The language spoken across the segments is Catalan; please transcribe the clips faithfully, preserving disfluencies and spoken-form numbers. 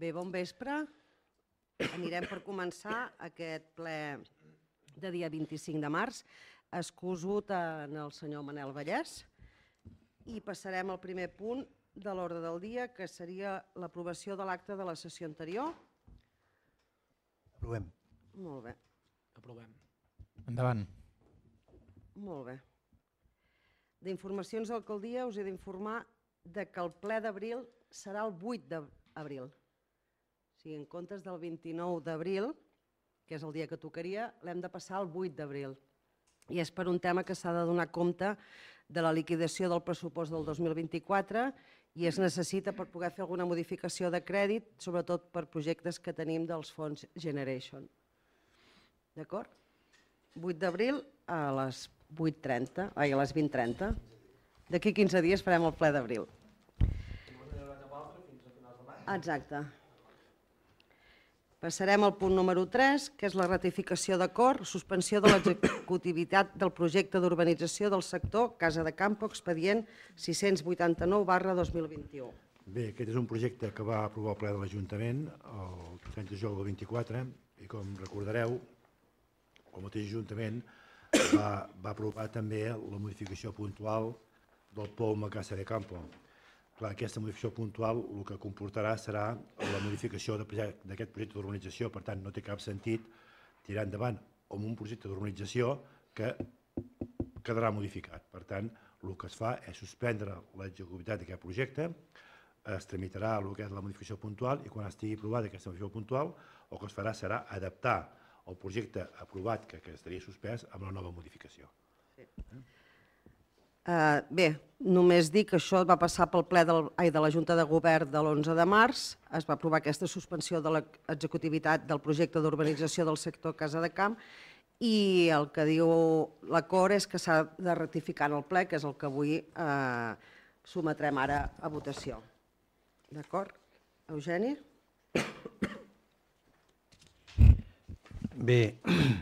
Bé, bon vespre. Anirem per començar aquest ple de dia vint-i-cinc de març. Excuso en el senyor Manel Vallès i passarem al primer punt de l'ordre del dia, que seria l'aprovació de l'acte de la sessió anterior. Aprovem. Molt bé. Aprovem. Endavant. Molt bé. D'informacions d'alcaldia us he d'informar de que el ple d'abril serà el vuit d'abril. O sigui, en comptes del vint-i-nou d'abril, que és el dia que tocaria, l'hem de passar al vuit d'abril. I és per un tema que s'ha de donar compte de la liquidació del pressupost del dos mil vint-i-quatre i es necessita per poder fer alguna modificació de crèdit, sobretot per projectes que tenim dels fons Generation. D'acord? vuit d'abril a les vuit trenta, ai, a les vint trenta. D'aquí quinze dies farem el ple d'abril. Exacte. Passarem al punt número tres, que és la ratificació d'acord, suspensió de l'executivitat del projecte d'urbanització del sector Casa de Campo, expedient sis-cents vuitanta-nou barra dos mil vint-i-u. Bé, aquest és un projecte que va aprovar el ple de l'Ajuntament el trenta de juliol del vint-i-quatre i, com recordareu, el mateix Ajuntament va, va aprovar també la modificació puntual del P O M a Casa de Campo. Clar, aquesta modificació puntual el que comportarà serà la modificació d'aquest projecte d'urbanització, per tant no té cap sentit tirar endavant amb un projecte d'urbanització que quedarà modificat. Per tant, el que es fa és suspendre l'executivitat d'aquest projecte, es tramitarà el que és la modificació puntual i quan estigui aprovada aquesta modificació puntual el que es farà serà adaptar el projecte aprovat, que, que estaria suspès, amb la nova modificació. Sí. Uh, bé, només dic que això va passar pel ple del, ai, de la Junta de Govern de l'onze de març, es va aprovar aquesta suspensió de l'executivitat del projecte d'urbanització del sector Casa de Camp i el que diu l'acord és que s'ha de ratificar en el ple, que és el que avui eh, sometrem ara a votació. D'acord? Eugeni? Bé,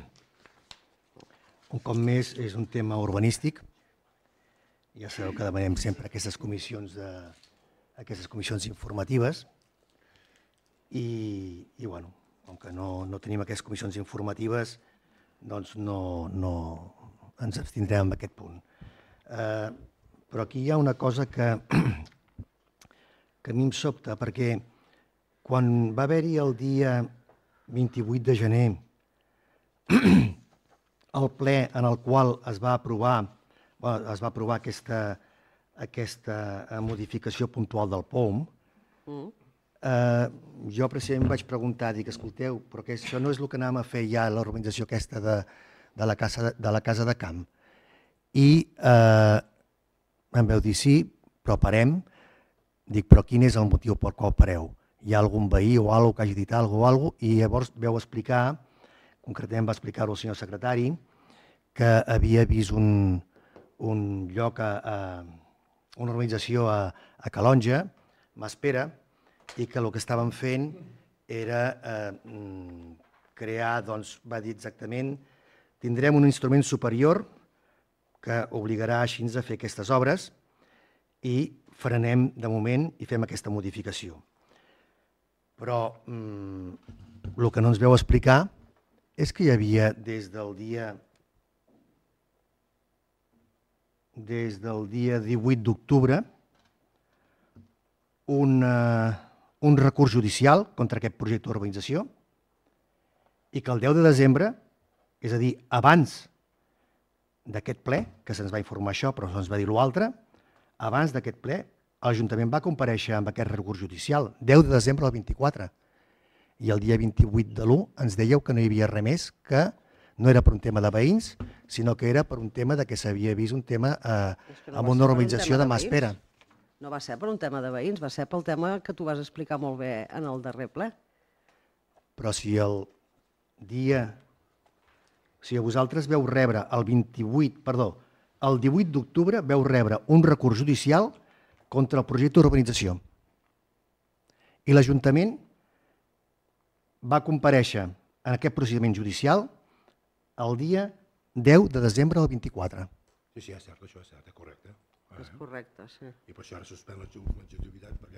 un cop més és un tema urbanístic. Ja sabeu que demanem sempre aquestes comissions, de, aquestes comissions informatives i, i bueno, com que no, no tenim aquestes comissions informatives, doncs no, no ens abstindrem en aquest punt. Eh, però aquí hi ha una cosa que, que a mi em sobta, perquè quan va haver-hi el dia vint-i-vuit de gener el ple en el qual es va aprovar, bueno, es va aprovar aquesta, aquesta modificació puntual del P O M, mm. eh, jo precisament em vaig preguntar, dic, escolteu, però que això no és el que anàvem a fer ja a l'organització aquesta de, de, la casa, de la Casa de Camp. I eh, em vau dir sí, però parem. Dic, però quin és el motiu pel qual pareu? Hi ha algun veí o alguna que hagi dit alguna cosa, i llavors veu explicar, concretament va explicar-ho el senyor secretari, que havia vist un, un lloc, a, a, una organització a, a Calonja, Maspera, i que el que estaven fent era eh, crear, doncs, va dir exactament, tindrem un instrument superior que obligarà així a fer aquestes obres i frenem de moment i fem aquesta modificació. Però mm, el que no ens veu explicar és que hi havia des del dia des del dia divuit d'octubre un, uh, un recurs judicial contra aquest projecte d'urbanització i que el deu de desembre, és a dir, abans d'aquest ple, que se'ns va informar això, però se'ns va dir l'altre, abans d'aquest ple, l'Ajuntament va comparèixer amb aquest recurs judicial, deu de desembre del vint-i-quatre, i el dia vint-i-vuit de l'u ens dèieu que no hi havia res més, que no era per un tema de veïns, sinó que era per un tema de que s'havia vist un tema eh, no amb una urbanització de Maspera. No va ser per un tema de veïns, va ser pel tema que tu vas explicar molt bé en el darrer ple. Però si el dia... Si vosaltres veu rebre el vint-i-vuit, perdó, el divuit d'octubre veu rebre un recurs judicial contra el projecte d'urbanització. I l'Ajuntament va comparèixer en aquest procediment judicial el dia deu de desembre del vint-i-quatre. Sí, sí, és cert, això és cert, és correcte. És correcte, sí. I per això ara suspèn l'executivitat, perquè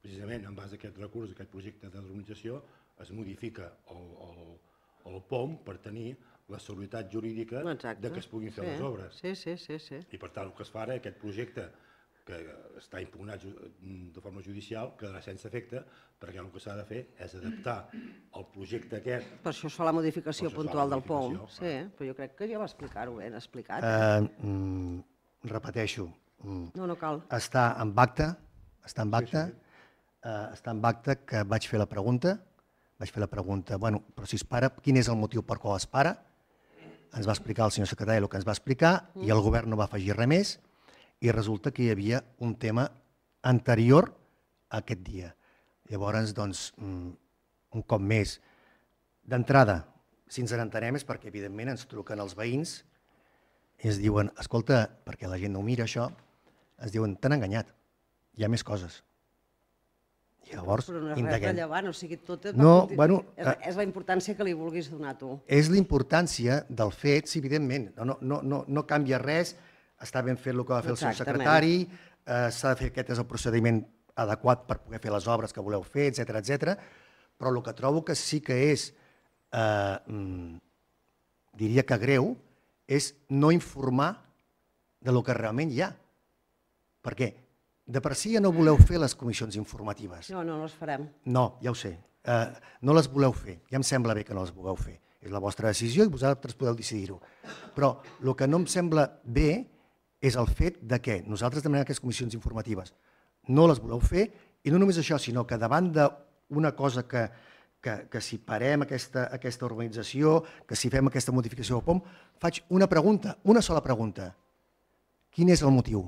precisament en base a aquest recurs, a aquest projecte d'urbanització, es modifica el, el, el P O M per tenir la seguretat jurídica Exacte. de que es puguin fer Sí. les obres. Sí, sí, sí, sí. I per tant el que es fa ara, aquest projecte que està impugnat de forma judicial, quedarà sense efecte, perquè el que s'ha de fer és adaptar el projecte aquest. Per això es fa la modificació Per això es fa puntual la del P O M. modificació, Sí, però jo crec que ja va explicar-ho ben explicat. Eh, mm, repeteixo, mm, No, no cal. està en acte, està en acte, eh, està en acte que vaig fer la pregunta, vaig fer la pregunta, bueno, però si es para, quin és el motiu per qual es para? Ens va explicar el senyor secretari el que ens va explicar i el govern no va afegir res més i resulta que hi havia un tema anterior a aquest dia. Llavors, doncs, mm, un cop més, d'entrada, si ens n'entenem és perquè, evidentment, ens truquen els veïns i ens diuen, escolta, perquè la gent no ho mira, això, ens diuen, t'han enganyat, hi ha més coses. I llavors, Però no és res indaguem. rellevant, o sigui, tot és, No, la, bueno, és, eh, és la importància que li vulguis donar tu. És la importància del fet, sí, evidentment, no, no, no, no canvia res, està ben fet el que va fer el seu Exactament. secretari, eh, s'ha de fer, aquest és el procediment adequat per poder fer les obres que voleu fer, etcètera, etcètera. Però el que trobo que sí que és, eh, mm, diria que greu, és no informar de lo que realment hi ha. Per què? De per si ja no voleu fer les comissions informatives. No, no les farem. No, ja ho sé. Uh, no les voleu fer. Ja em sembla bé que no les vulgueu fer. És la vostra decisió i vosaltres podeu decidir-ho. Però el que no em sembla bé és el fet de que nosaltres demanem aquestes comissions informatives. No les voleu fer i no només això, sinó que davant d'una cosa que, que, que si parem aquesta, aquesta organització, que si fem aquesta modificació del P O M, faig una pregunta, una sola pregunta. Quin és el motiu?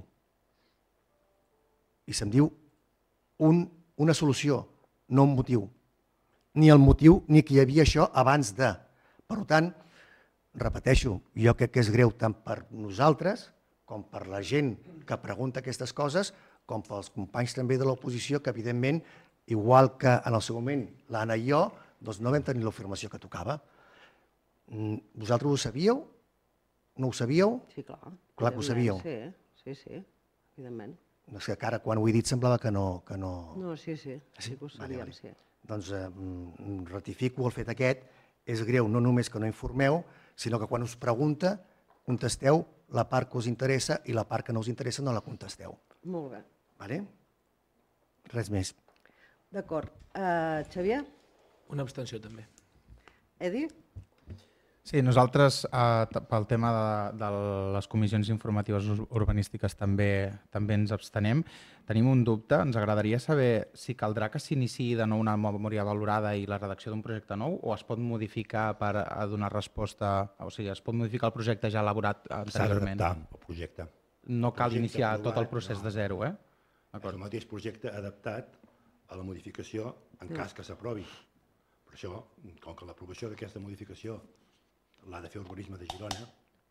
I se'm diu un, una solució, no un motiu. Ni el motiu ni que hi havia això abans de. Per tant, repeteixo, jo crec que és greu tant per nosaltres com per la gent que pregunta aquestes coses, com pels companys també de l'oposició, que evidentment, igual que en el seu moment l'Anna i jo, doncs no vam tenir l'afirmació que tocava. Vosaltres ho sabíeu? No ho sabíeu? Sí, clar. Clar que ho sabíeu. Sí, sí, sí, evidentment. No sé, que ara quan ho he dit semblava que no... Que no... No, sí, sí, sí que ho sabíem, vale, vale. sí. Doncs eh, ratifico el fet aquest. És greu no només que no informeu, sinó que quan us pregunta contesteu la part que us interessa i la part que no us interessa no la contesteu. Molt bé. Vale? Res més. D'acord. Uh, Xavier? Una abstenció també. Edi? Sí, nosaltres eh, pel tema de, de les comissions informatives urbanístiques també també ens abstenem. Tenim un dubte, ens agradaria saber si caldrà que s'iniciï de nou una memòria valorada i la redacció d'un projecte nou o es pot modificar per a donar resposta, o sigui, es pot modificar el projecte ja elaborat anteriorment. S'ha d'adaptar el projecte. No cal projecte iniciar aprovat, tot el procés no. de zero, eh? És el mateix projecte adaptat a la modificació en cas que s'aprovi. Per això, com que l'aprovació d'aquesta modificació l'ha de fer Urbanisme de Girona,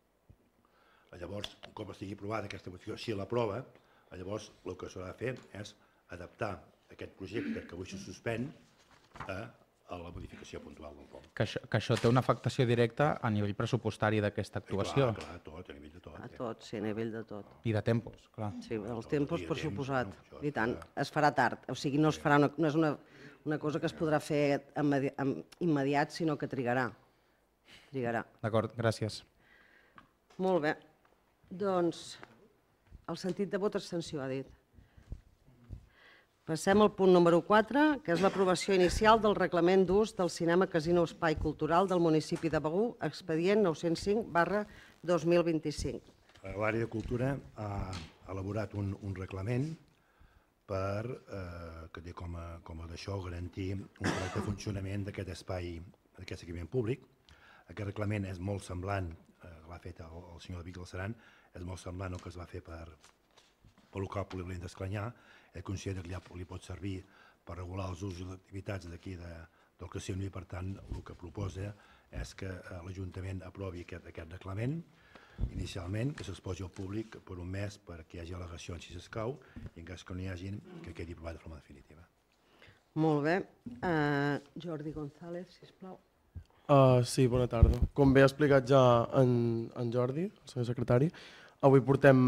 llavors, un cop estigui aprovada aquesta modificació, si l'aprova, llavors el que s'ha de fer és adaptar aquest projecte que avui se suspèn a, a la modificació puntual del P O M. Que això, que això té una afectació directa a nivell pressupostari d'aquesta actuació. Clar, clar, tot, a nivell de tot. A eh? tot, sí, a nivell de tot. I de tempos, clar. Sí, els tempos, i de per temps, suposat. no, això I tant, està- es farà tard. O sigui, no, es farà una, no és una, una cosa que es podrà fer immedi am- immediat, sinó que trigarà. Trigarà. D'acord, gràcies. Molt bé. Doncs, el sentit de vot abstenció, ha dit. Passem al punt número quatre, que és l'aprovació inicial del reglament d'ús del cinema Casino Espai Cultural del municipi de Begur, expedient nou-cents cinc barra dos mil vint-i-cinc. L'àrea de Cultura ha elaborat un, un reglament per, eh, que té com a, com a d'això garantir un correcte funcionament d'aquest espai, d'aquest equipament públic. Aquest reglament és molt semblant, eh, l'ha fet el, el senyor David Galceran, és molt semblant al que es va fer per, pel local polivalent d'Esclanyà. Ell considera que ja li pot servir per regular els usos i les activitats d'aquí de, del casino i, per tant, el que proposa és que eh, l'Ajuntament aprovi aquest, aquest reglament inicialment, que s'exposi al públic per un mes perquè hi hagi al·legacions si s'escau i en cas que no hi hagin, que quedi aprovat de forma definitiva. Molt bé. Uh, Jordi González, sisplau. Uh, sí, bona tarda. Com bé ha explicat ja en, en Jordi, el senyor secretari, avui portem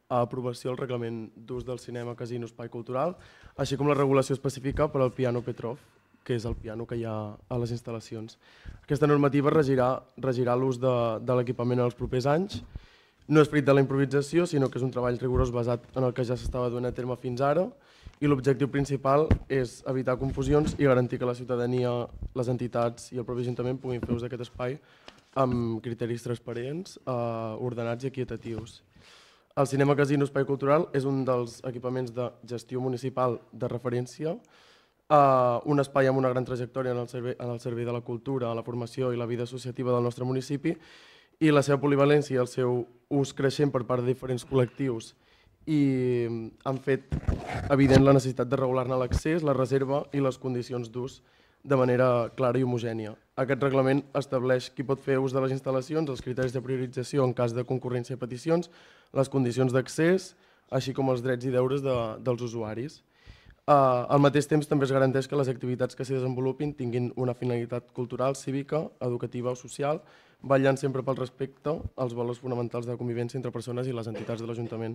a aprovació el reglament d'ús del cinema, casino, espai cultural, així com la regulació específica per al piano Petrov, que és el piano que hi ha a les instal·lacions. Aquesta normativa regirà, regirà l'ús de, de l'equipament en els propers anys. No és fruit de la improvisació, sinó que és un treball rigorós basat en el que ja s'estava duent a terme fins ara, i l'objectiu principal és evitar confusions i garantir que la ciutadania, les entitats i el propi Ajuntament puguin fer ús d'aquest espai amb criteris transparents, eh, ordenats i equitatius. El cinema casino espai cultural és un dels equipaments de gestió municipal de referència, eh, un espai amb una gran trajectòria en el, servei, en el servei de la cultura, la formació i la vida associativa del nostre municipi, i la seva polivalència i el seu ús creixent per part de diferents col·lectius i han fet evident la necessitat de regular-ne l'accés, la reserva i les condicions d'ús de manera clara i homogènia. Aquest reglament estableix qui pot fer ús de les instal·lacions, els criteris de priorització en cas de concurrència i peticions, les condicions d'accés, així com els drets i deures de, dels usuaris. Uh, al mateix temps també es garanteix que les activitats que s'hi desenvolupin tinguin una finalitat cultural, cívica, educativa o social, vetllant sempre pel respecte als valors fonamentals de convivència entre persones i les entitats de l'Ajuntament.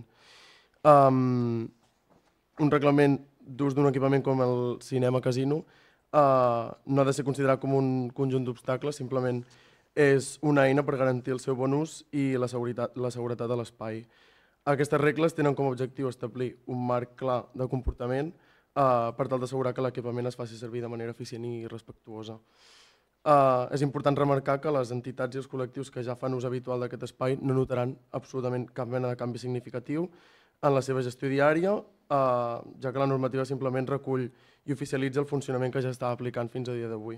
Um, un reglament d'ús d'un equipament com el cinema casino uh, no ha de ser considerat com un conjunt d'obstacles, simplement és una eina per garantir el seu bon ús i la seguretat, la seguretat de l'espai. Aquestes regles tenen com a objectiu establir un marc clar de comportament uh, per tal d'assegurar que l'equipament es faci servir de manera eficient i respectuosa. Uh, és important remarcar que les entitats i els col·lectius que ja fan ús habitual d'aquest espai no notaran absolutament cap mena de canvi significatiu en la seva gestió diària, uh, ja que la normativa simplement recull i oficialitza el funcionament que ja està aplicant fins a dia d'avui.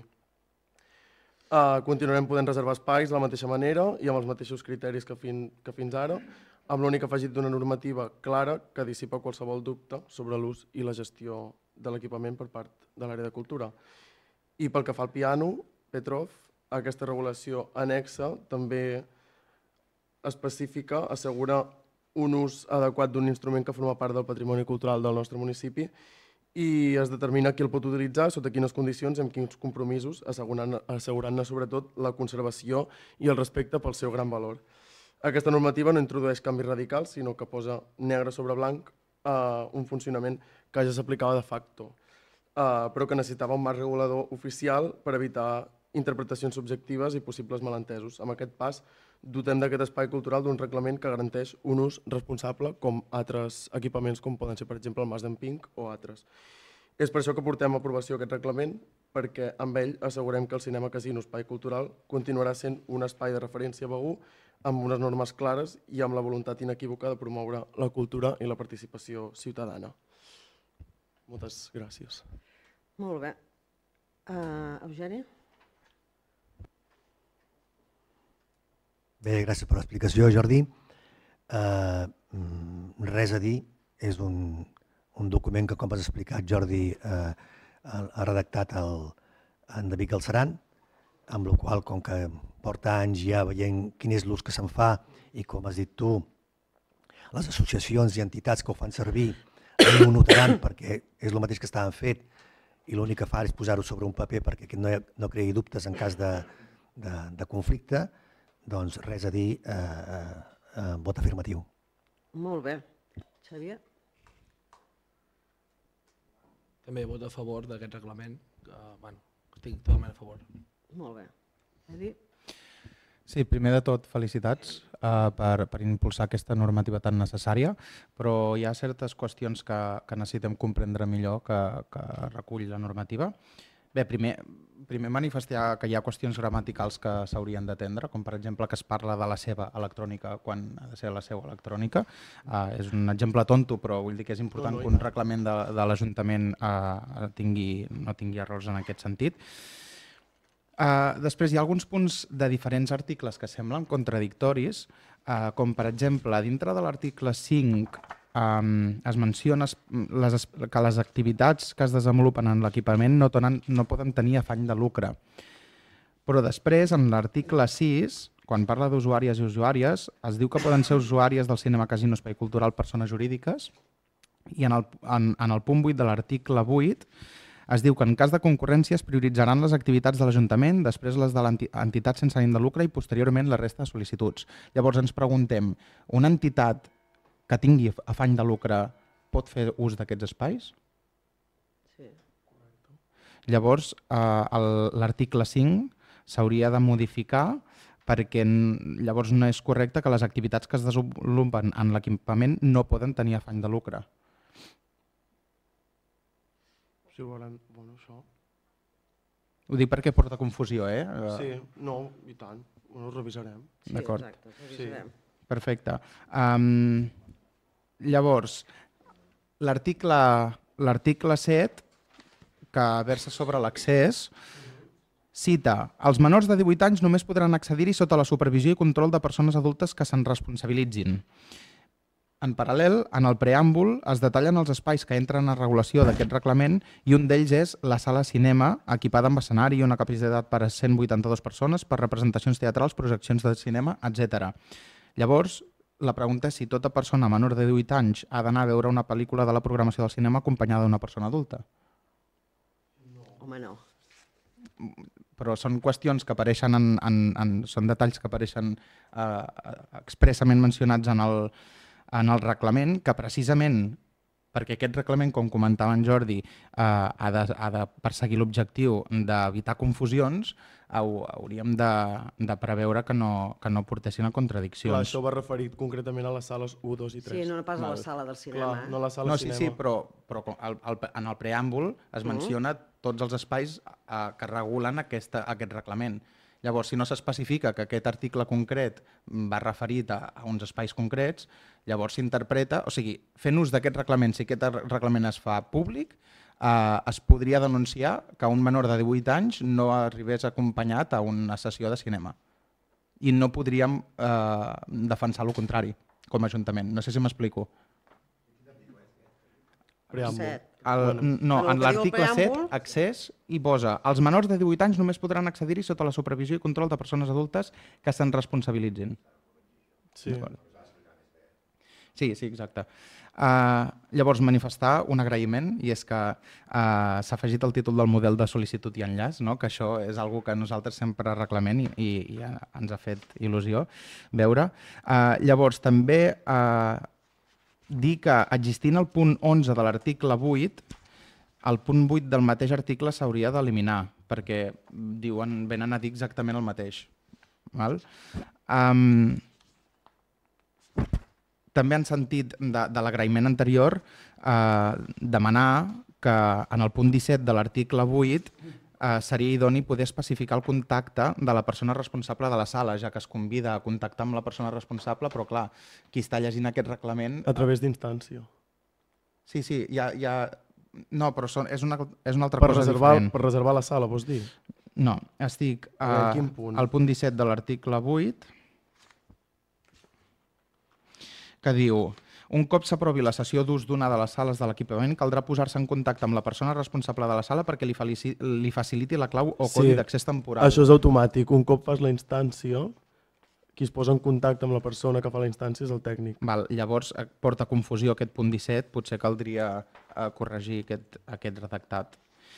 Uh, continuarem podent reservar espais de la mateixa manera i amb els mateixos criteris que, fin, que fins ara, amb l'únic afegit d'una normativa clara que dissipa qualsevol dubte sobre l'ús i la gestió de l'equipament per part de l'àrea de cultura. I pel que fa al piano, Petrov, aquesta regulació anexa també específica assegura un ús adequat d'un instrument que forma part del patrimoni cultural del nostre municipi i es determina qui el pot utilitzar, sota quines condicions i amb quins compromisos, assegurant-ne sobretot la conservació i el respecte pel seu gran valor. Aquesta normativa no introdueix canvis radicals, sinó que posa negre sobre blanc uh, un funcionament que ja s'aplicava de facto, uh, però que necessitava un marc regulador oficial per evitar interpretacions subjectives i possibles malentesos. Amb aquest pas, dotem d'aquest espai cultural d'un reglament que garanteix un ús responsable com altres equipaments com poden ser, per exemple, el Mas d'en Pink o altres. És per això que portem a aprovació aquest reglament, perquè amb ell assegurem que el cinema casino espai cultural continuarà sent un espai de referència begur amb unes normes clares i amb la voluntat inequívoca de promoure la cultura i la participació ciutadana. Moltes gràcies. Molt bé. Uh, Eugeni? Bé, gràcies per l'explicació, Jordi. Uh, res a dir, és un, un document que, com has explicat, Jordi, uh, ha redactat el, en David Galceran, amb la qual, com que porta anys ja veient quin és l'ús que se'n fa i, com has dit tu, les associacions i entitats que ho fan servir no ho notaran perquè és el mateix que estaven fet i l'únic que fa és posar-ho sobre un paper perquè no, no creï dubtes en cas de, de, de conflicte, doncs res a dir, eh, eh, eh, vot afirmatiu. Molt bé. Xavier? També vot a favor d'aquest reglament, que bueno, estic totalment a favor. Molt bé. Edi? Sí, primer de tot, felicitats uh, per, per impulsar aquesta normativa tan necessària, però hi ha certes qüestions que, que necessitem comprendre millor que, que recull la normativa. Bé, primer, primer manifestar que hi ha qüestions gramaticals que s'haurien d'atendre, com per exemple que es parla de la seva electrònica quan ha de ser la seva electrònica. Uh, és un exemple tonto, però vull dir que és important no, no, que un reglament de, de l'Ajuntament uh, tingui, no tingui errors en aquest sentit. Uh, després hi ha alguns punts de diferents articles que semblen contradictoris, uh, com per exemple, dintre de l'article cinc um, es menciona les, que les activitats que es desenvolupen en l'equipament no, no poden tenir afany de lucre. Però després, en l'article sis, quan parla d'usuàries i usuàries, es diu que poden ser usuàries del cinema casino espai cultural persones jurídiques i en el, en, en el punt vuit de l'article vuit es diu que en cas de concurrència es prioritzaran les activitats de l'Ajuntament, després les de l'entitat sense ànim de lucre i posteriorment la resta de sol·licituds. Llavors ens preguntem, una entitat que tingui afany de lucre pot fer ús d'aquests espais? Sí. Llavors, eh, l'article cinc s'hauria de modificar perquè llavors no és correcte que les activitats que es desenvolupen en l'equipament no poden tenir afany de lucre. Si volen, bueno, això... Ho dic perquè porta confusió, eh? Sí, no, i tant, ho revisarem. Sí, D'acord. exacte, ho revisarem. Perfecte. Um, llavors, l'article set, que versa sobre l'accés, cita: els menors de divuit anys només podran accedir-hi sota la supervisió i control de persones adultes que se'n responsabilitzin. En paral·lel, en el preàmbul es detallen els espais que entren a regulació d'aquest reglament i un d'ells és la sala cinema, equipada amb escenari i una capacitat per a cent vuitanta-dues persones per representacions teatrals, projeccions de cinema, etcètera. Llavors, la pregunta és si tota persona menor de divuit anys ha d'anar a veure una pel·lícula de la programació del cinema acompanyada d'una persona adulta. Home, no. Però són qüestions que apareixen, en, en, en, són detalls que apareixen eh, expressament mencionats en el, en el reglament, que precisament perquè aquest reglament, com comentava en Jordi, eh, ha, de, ha de perseguir l'objectiu d'evitar confusions, hau, hauríem de, de preveure que no, que no portessin a contradiccions. Clar, això va referit concretament a les sales u, dos i tres. Sí, no, no pas a la sala del cinema. Clar, no a la sala No, sí, cinema. sí, però, però el, el, en el preàmbul es menciona tots els espais eh, que regulen aquesta, aquest reglament. Llavors, si no s'especifica que aquest article concret va referit a, a uns espais concrets, llavors s'interpreta, o sigui, fent ús d'aquest reglament, si aquest reglament es fa públic, eh, es podria denunciar que un menor de divuit anys no arribés acompanyat a una sessió de cinema. I no podríem eh, defensar el contrari, com a Ajuntament. No sé si m'explico. Preàmbul. El, no, En el en que diu el l'article set, preàmbul- accés, i posa: els menors de divuit anys només podran accedir-hi sota la supervisió i control de persones adultes que se'n responsabilitzin. Sí. Sí, sí, exacte. Uh, llavors, manifestar un agraïment, i és que uh, s'ha afegit el títol del model de sol·licitud i enllaç, no? Que això és algo que nosaltres sempre reclamem i, i, i ens ha fet il·lusió veure. Uh, llavors, també uh, dir que existint el punt onze de l'article vuit, el punt vuit del mateix article s'hauria d'eliminar, perquè diuen, venen a dir exactament el mateix. Val? Um, també en sentit de, de l'agraïment anterior, eh, demanar que en el punt disset de l'article vuit eh, seria idoni poder especificar el contacte de la persona responsable de la sala, ja que es convida a contactar amb la persona responsable, però clar, qui està llegint aquest reglament... A través d'instància. Sí, sí, hi ha... Hi ha... No, però són, és, una, és una altra Per cosa reservar, diferent. per reservar la sala, vols dir? No, estic A veure, eh, quin punt? al punt disset de l'article vuit, que diu: un cop s'aprovi la sessió d'ús d'una de les sales de l'equipament, caldrà posar-se en contacte amb la persona responsable de la sala perquè li, felici, li faciliti la clau o codi Sí. d'accés temporal. Això és automàtic. Un cop fas la instància, qui es posa en contacte amb la persona que fa la instància és el tècnic. Val, llavors eh, porta confusió aquest punt disset, potser caldria eh, corregir aquest, aquest redactat.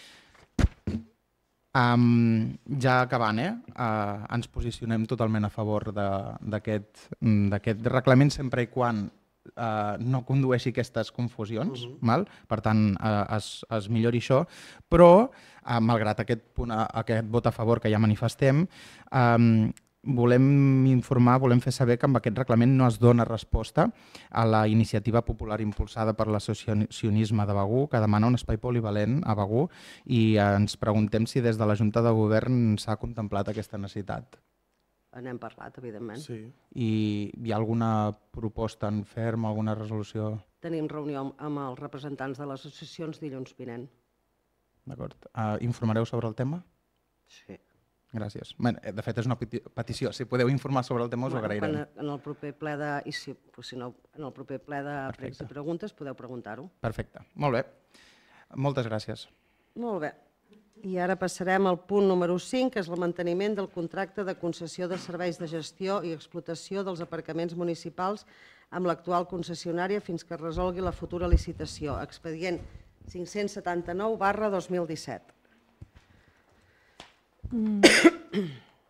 Um, ja acabant, eh? Uh, ens posicionem totalment a favor d'aquest reglament sempre i quan uh, no condueixi aquestes confusions, uh -huh. val? Per tant, uh, es, es millori això, però, uh, malgrat aquest, punt, uh, aquest vot a favor que ja manifestem, um, volem informar, volem fer saber que amb aquest reglament no es dona resposta a la iniciativa popular impulsada per l'associacionisme de Begur, que demana un espai polivalent a Begur, i ens preguntem si des de la Junta de Govern s'ha contemplat aquesta necessitat. N'hem parlat, evidentment. Sí. I hi ha alguna proposta en ferm, alguna resolució? Tenim reunió amb els representants de les associacions dilluns vinent. D'acord. Uh, informareu sobre el tema? Sí. Gràcies. Bé, de fet, és una peti- petició. Si podeu informar sobre el tema, us ho agrairem. Quan, en el proper ple de, i si, pues, si no, en el proper ple de pregs i preguntes podeu preguntar-ho. Perfecte. Molt bé. Moltes gràcies. Molt bé. I ara passarem al punt número cinc, que és el manteniment del contracte de concessió de serveis de gestió i explotació dels aparcaments municipals amb l'actual concessionària fins que es resolgui la futura licitació. Expedient cinc-cents setanta-nou barra dos mil disset. El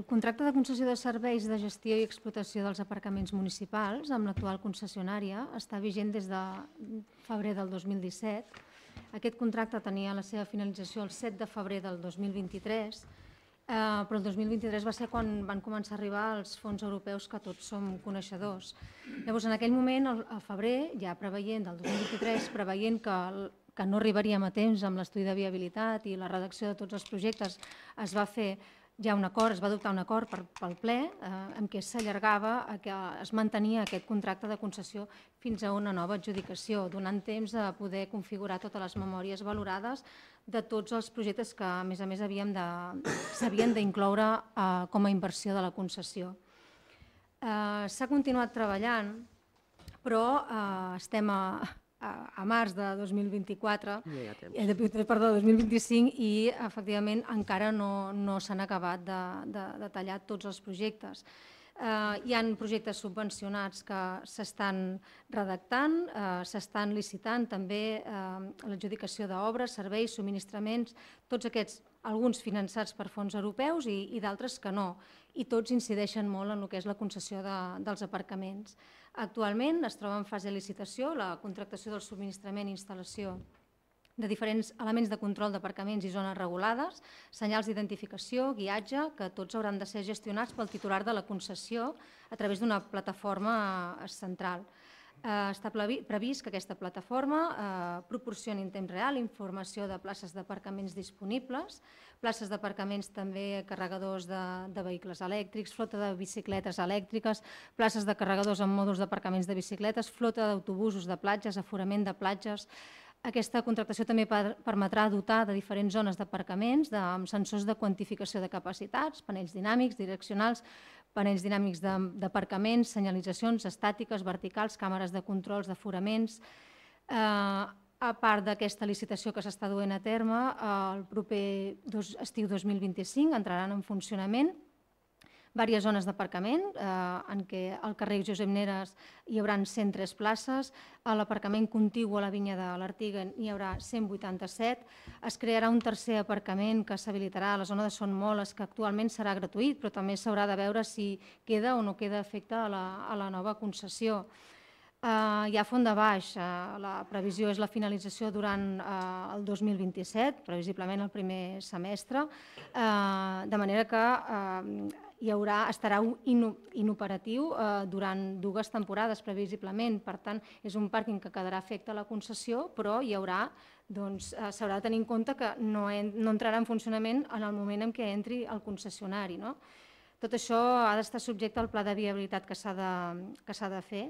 contracte de concessió de serveis de gestió i explotació dels aparcaments municipals amb l'actual concessionària està vigent des de febrer del dos mil disset. Aquest contracte tenia la seva finalització el set de febrer del dos mil vint-i-tres, Uh, però el dos mil vint-i-tres va ser quan van començar a arribar els fons europeus que tots som coneixedors. Llavors, en aquell moment, al, al febrer, ja preveient del dos mil vint-i-tres, preveient que, que no arribaríem a temps amb l'estudi de viabilitat i la redacció de tots els projectes, es va fer ja un acord, es va adoptar un acord per, pel ple eh, en què s'allargava, que es mantenia aquest contracte de concessió fins a una nova adjudicació, donant temps a poder configurar totes les memòries valorades de tots els projectes que, a més a més, s'havien d'incloure eh, com a inversió de la concessió. Eh, S'ha continuat treballant, però eh, estem a, a, a març de dos mil vint-i-quatre, eh, de, perdó, dos mil vint-i-cinc, i efectivament encara no, no s'han acabat de, de, de tallar tots els projectes. Uh, hi ha projectes subvencionats que s'estan redactant, uh, s'estan licitant també uh, l'adjudicació d'obres, serveis, subministraments, tots aquests, alguns finançats per fons europeus i, i d'altres que no, i tots incideixen molt en el que és la concessió de, dels aparcaments. Actualment es troba en fase de licitació la contractació del subministrament i instal·lació de diferents elements de control d'aparcaments i zones regulades, senyals d'identificació, guiatge, que tots hauran de ser gestionats pel titular de la concessió a través d'una plataforma central. Està previst que aquesta plataforma proporcioni en temps real informació de places d'aparcaments disponibles, places d'aparcaments també carregadors de, de vehicles elèctrics, flota de bicicletes elèctriques, places de carregadors amb mòduls d'aparcaments de bicicletes, flota d'autobusos de platges, aforament de platges. Aquesta contractació també permetrà dotar de diferents zones d'aparcaments amb sensors de quantificació de capacitats, panells dinàmics, direccionals, panells dinàmics d'aparcaments, senyalitzacions estàtiques, verticals, càmeres de controls d'aforaments. Eh, a part d'aquesta licitació que s'està duent a terme, el proper estiu dos mil vint-i-cinc entraran en funcionament diverses zones d'aparcament, eh, en què al carrer Josep Neres hi haurà cent tres places, a l'aparcament contigu a la vinya de l'Artiga n'hi haurà cent vuitanta-set, es crearà un tercer aparcament que s'habilitarà a la zona de Son Moles, que actualment serà gratuït, però també s'haurà de veure si queda o no queda efecte a la, a la nova concessió. Uh, hi ha font de baix, uh, la previsió és la finalització durant uh, el dos mil vint-i-set, previsiblement el primer semestre, uh, de manera que uh, hi haurà, estarà inoperatiu uh, durant dues temporades, previsiblement. Per tant, és un pàrquing que quedarà efecte a la concessió, però hi haurà, doncs, uh, s'haurà de tenir en compte que no, en, no entrarà en funcionament en el moment en què entri el concessionari, no? Tot això ha d'estar subjecte al pla de viabilitat que s'ha de, que s'ha de fer,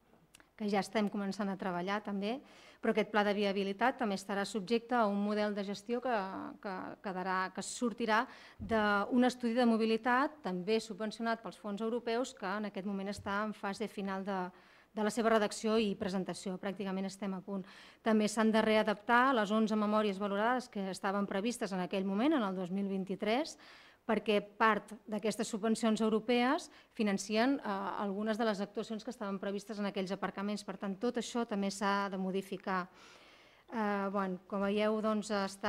que ja estem començant a treballar també, però aquest pla de viabilitat també estarà subjecte a un model de gestió que, que, quedarà, que sortirà d'un estudi de mobilitat també subvencionat pels fons europeus que en aquest moment està en fase final de, de la seva redacció i presentació, pràcticament estem a punt. També s'han de readaptar les onze memòries valorades que estaven previstes en aquell moment, en el dos mil vint-i-tres, perquè part d'aquestes subvencions europees financien eh, algunes de les actuacions que estaven previstes en aquells aparcaments. Per tant, tot això també s'ha de modificar. Eh, bueno, com veieu, doncs,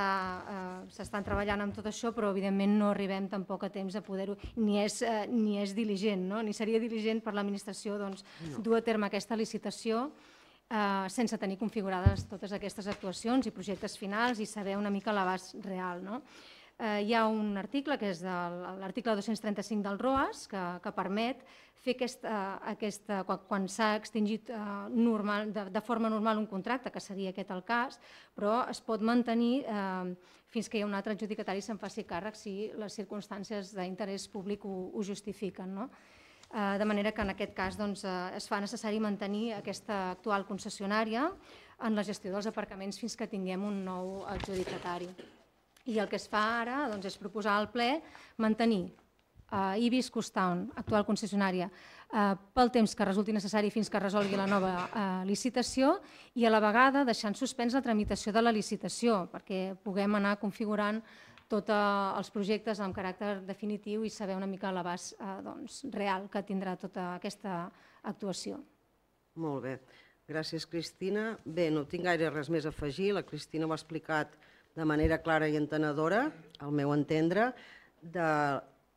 s'estan eh, treballant amb tot això, però evidentment no arribem tampoc a temps a poder-ho, ni, és, eh, ni és diligent, no? Ni seria diligent per l'administració doncs, no. dur a terme aquesta licitació eh, sense tenir configurades totes aquestes actuacions i projectes finals i saber una mica l'abast real, no? Eh, hi ha un article, que és l'article dos-cents trenta-cinc del R O A S, que, que permet fer aquesta, aquesta quan, quan s'ha extingit eh, normal, de, de forma normal un contracte, que seria aquest el cas, però es pot mantenir eh, fins que hi ha un altre adjudicatari se'n faci càrrec si les circumstàncies d'interès públic ho, ho justifiquen, no? Eh, de manera que en aquest cas doncs, eh, es fa necessari mantenir aquesta actual concessionària en la gestió dels aparcaments fins que tinguem un nou adjudicatari. I el que es fa ara doncs, és proposar al ple mantenir uh, Ibis Costown, actual concessionària, uh, pel temps que resulti necessari fins que resolgui la nova uh, licitació i a la vegada deixar en suspens la tramitació de la licitació perquè puguem anar configurant tots uh, els projectes amb caràcter definitiu i saber una mica l'abast uh, doncs, real que tindrà tota aquesta actuació. Molt bé. Gràcies, Cristina. Bé, no tinc gaire res més a afegir. La Cristina ho ha explicat de manera clara i entenedora, al meu entendre, de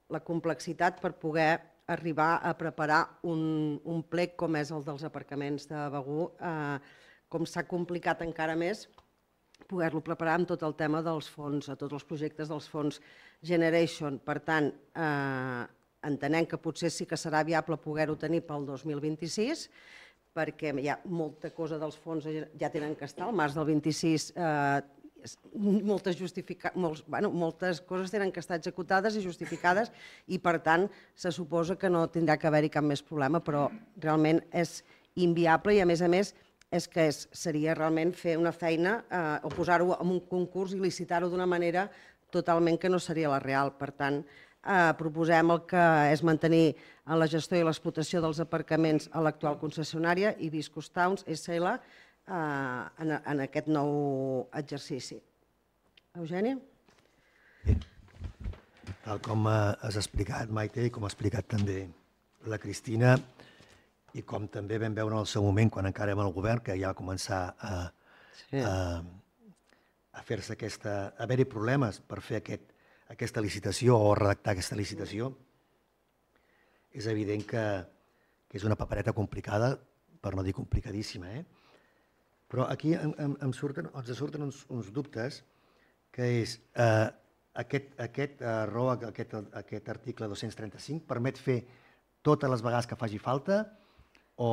la complexitat per poder arribar a preparar un, un plec com és el dels aparcaments de Begur, eh, com s'ha complicat encara més poder-lo preparar amb tot el tema dels fons, a tots els projectes dels fons Generation. Per tant, eh, entenem que potser sí que serà viable poder-ho tenir pel dos mil vint-i-sis, perquè hi ha molta cosa dels fons ja tenen que estar, al març del vint-i-sis eh, moltes, justifica... Molts, bueno, moltes coses tenen que estar executades i justificades i per tant se suposa que no tindrà que haver-hi cap més problema, però realment és inviable i a més a més és que és, seria realment fer una feina eh, o posar-ho en un concurs i licitar-ho d'una manera totalment que no seria la real. Per tant, eh, proposem el que és mantenir en la gestió i l'explotació dels aparcaments a l'actual concessionària i Viscos Towns S L En, en aquest nou exercici. Eugeni? Tal com has explicat, Maite, i com ha explicat també la Cristina, i com també vam veure en el seu moment, quan encara érem al govern, que ja va començar a, sí. a, a fer-se aquesta... a haver-hi problemes per fer aquest, aquesta licitació o redactar aquesta licitació, és evident que, que és una papereta complicada, per no dir complicadíssima, eh? Però aquí em, em, em surten, ens surten uns, uns dubtes, que és eh, aquest, aquest, eh, raó, aquest, aquest article dos-cents trenta-cinc permet fer totes les vegades que faci falta o...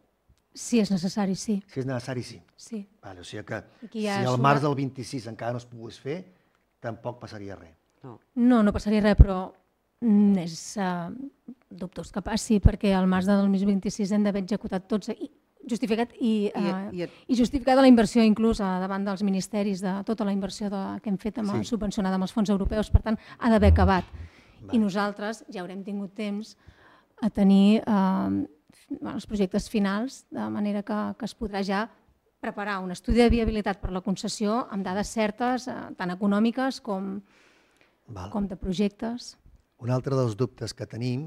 Si és necessari, sí. Si és necessari, sí. Sí. Vale, o sigui que Aquí si ha al sumat- març del vint-i-sis encara no es pogués fer, tampoc passaria res. No. No, no passaria res, però mm, és uh, dubtós que passi, perquè al març del dos mil vint-i-sis hem d'haver executat tots, i, justificat i, uh, I- I, i- i justificada la inversió inclús uh, davant dels ministeris de tota la inversió de, que hem fet amb, Sí. sí. subvencionada amb els fons europeus, per tant, ha d'haver acabat. Val. I nosaltres ja haurem tingut temps a tenir uh, els projectes finals, de manera que, que es podrà ja preparar un estudi de viabilitat per la concessió amb dades certes, uh, tant econòmiques com, Val. com de projectes. Un altre dels dubtes que tenim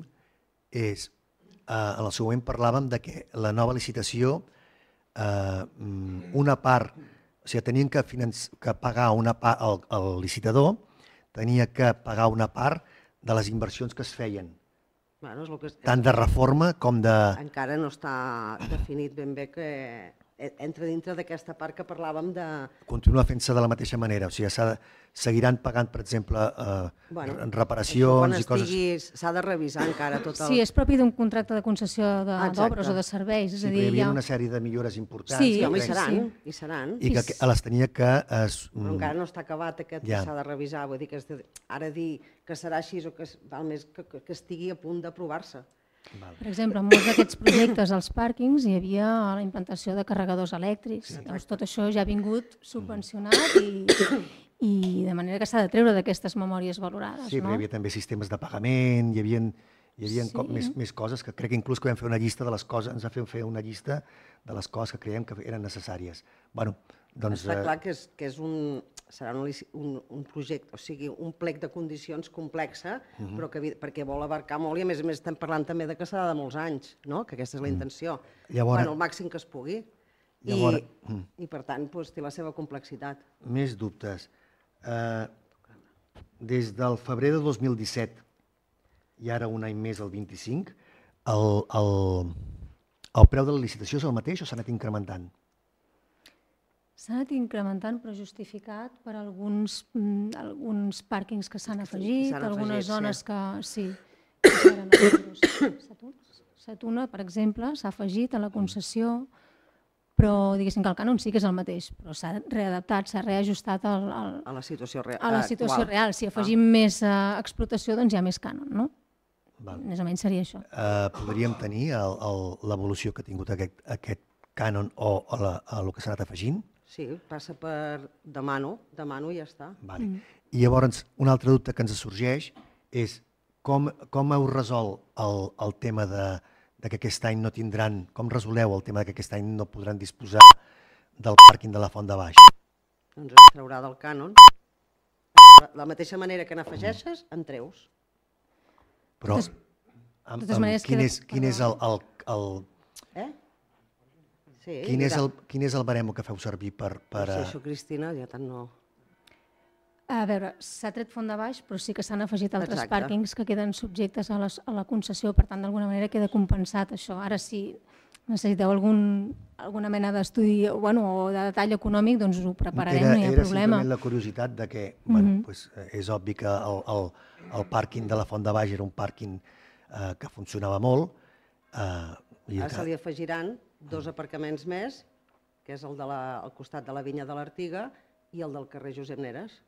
és, eh, en el seu moment parlàvem de que la nova licitació, eh, una part, o sigui, tenien que, financi- que pagar una part, el, el licitador tenia que pagar una part de les inversions que es feien, Bueno, és el que és, tant de reforma com de... encara no està definit ben bé que entra dintre d'aquesta part que parlàvem de... Continua fent-se de la mateixa manera, o sigui, s'ha de, seguiran pagant, per exemple, eh, Bueno, reparacions i això quan coses... estigui s'ha de revisar encara tot el... Sí, és propi d'un contracte de concessió de- Exacte. d'obres o de serveis. És Sí, a però hi dir, havia ja... una sèrie de millores importants. Sí, Sí, home, que hi crec- seran, sí. hi seran. I que, que les tenia que... Es, Però encara no està acabat aquest Ja. que s'ha de revisar. Vull dir que és de, ara dir que serà així o que es- val més que, que, que estigui a punt d'aprovar-se. Per exemple, en molts d'aquests projectes als pàrquings hi havia la implantació de carregadors elèctrics. Llavors, tot això ja ha vingut subvencionat i, i de manera que s'ha de treure d'aquestes memòries valorades. Sí, però no? hi havia també sistemes de pagament, hi havia, hi havia Sí. sí. més, més coses que crec que inclús que vam fer una llista de les coses, ens va fer fer una llista de les coses que creiem que eren necessàries. Bueno, doncs... Està eh, clar que, és, que és un, serà un, lici- un, un projecte, o sigui, un plec de condicions complexa, però que, evi- perquè vol abarcar molt i a més a més estem parlant també de que serà de molts anys, no? Que aquesta és la intenció. Llavors- bueno, el màxim que es pugui. Llavors- I, I per tant, doncs, té la seva complexitat. Més dubtes. Eh, des del febrer de dos mil disset i ara un any més, el vint-i-cinc, el, el, el preu de la licitació és el mateix o s'ha anat incrementant? S'ha anat incrementant, però justificat per alguns, mm, alguns pàrquings que s'han afegit, s'han algunes afegit, sí. zones que sí. que eren euros. Satuna, Satuna, per exemple, s'ha afegit a la concessió, però diguéssim que el cànon sí que és el mateix, però s'ha readaptat, s'ha reajustat al, al, A la situació real. a la situació actual. real. Si afegim més eh, explotació, doncs hi ha més cànon, no? Val. Més o menys seria això. Eh, podríem tenir el- el- l'evolució que ha tingut aquest, aquest cànon o a, la, a el que s'ha anat afegint? Sí, passa per demano, demano i ja està. Vale. Mm. I llavors, un altre dubte que ens sorgeix és com, com heu resolt el, el tema de, de que aquest any no tindran, com resoleu el tema de que aquest any no podran disposar del pàrquing de la Font de Baix? Doncs es traurà del cànon. De la mateixa manera que n'afegeixes, en treus. Però, Totes- amb, totes amb, maneres quin, queda- és, quin, és el, el, el, Eh? Sí, quin, és mira. el, quin és el baremo que feu servir per... per No sé, eh, això, Cristina, ja tant no... A veure, s'ha tret font de baix, però sí que s'han afegit altres Exacte. pàrquings que queden subjectes a, les, a la concessió, per tant, d'alguna manera queda compensat això. Ara, si necessiteu algun, alguna mena d'estudi bueno, o de detall econòmic, doncs ho prepararem, Era, no hi ha era problema. simplement la curiositat de que, bueno, pues, eh, és obvi que el, el, el pàrquing de la Font de Baix era un pàrquing eh, que funcionava molt. Eh, i Ara se que, li afegiran dos aparcaments més, que és el de la, al costat de la vinya de l'Artiga i el del carrer Josep Neres.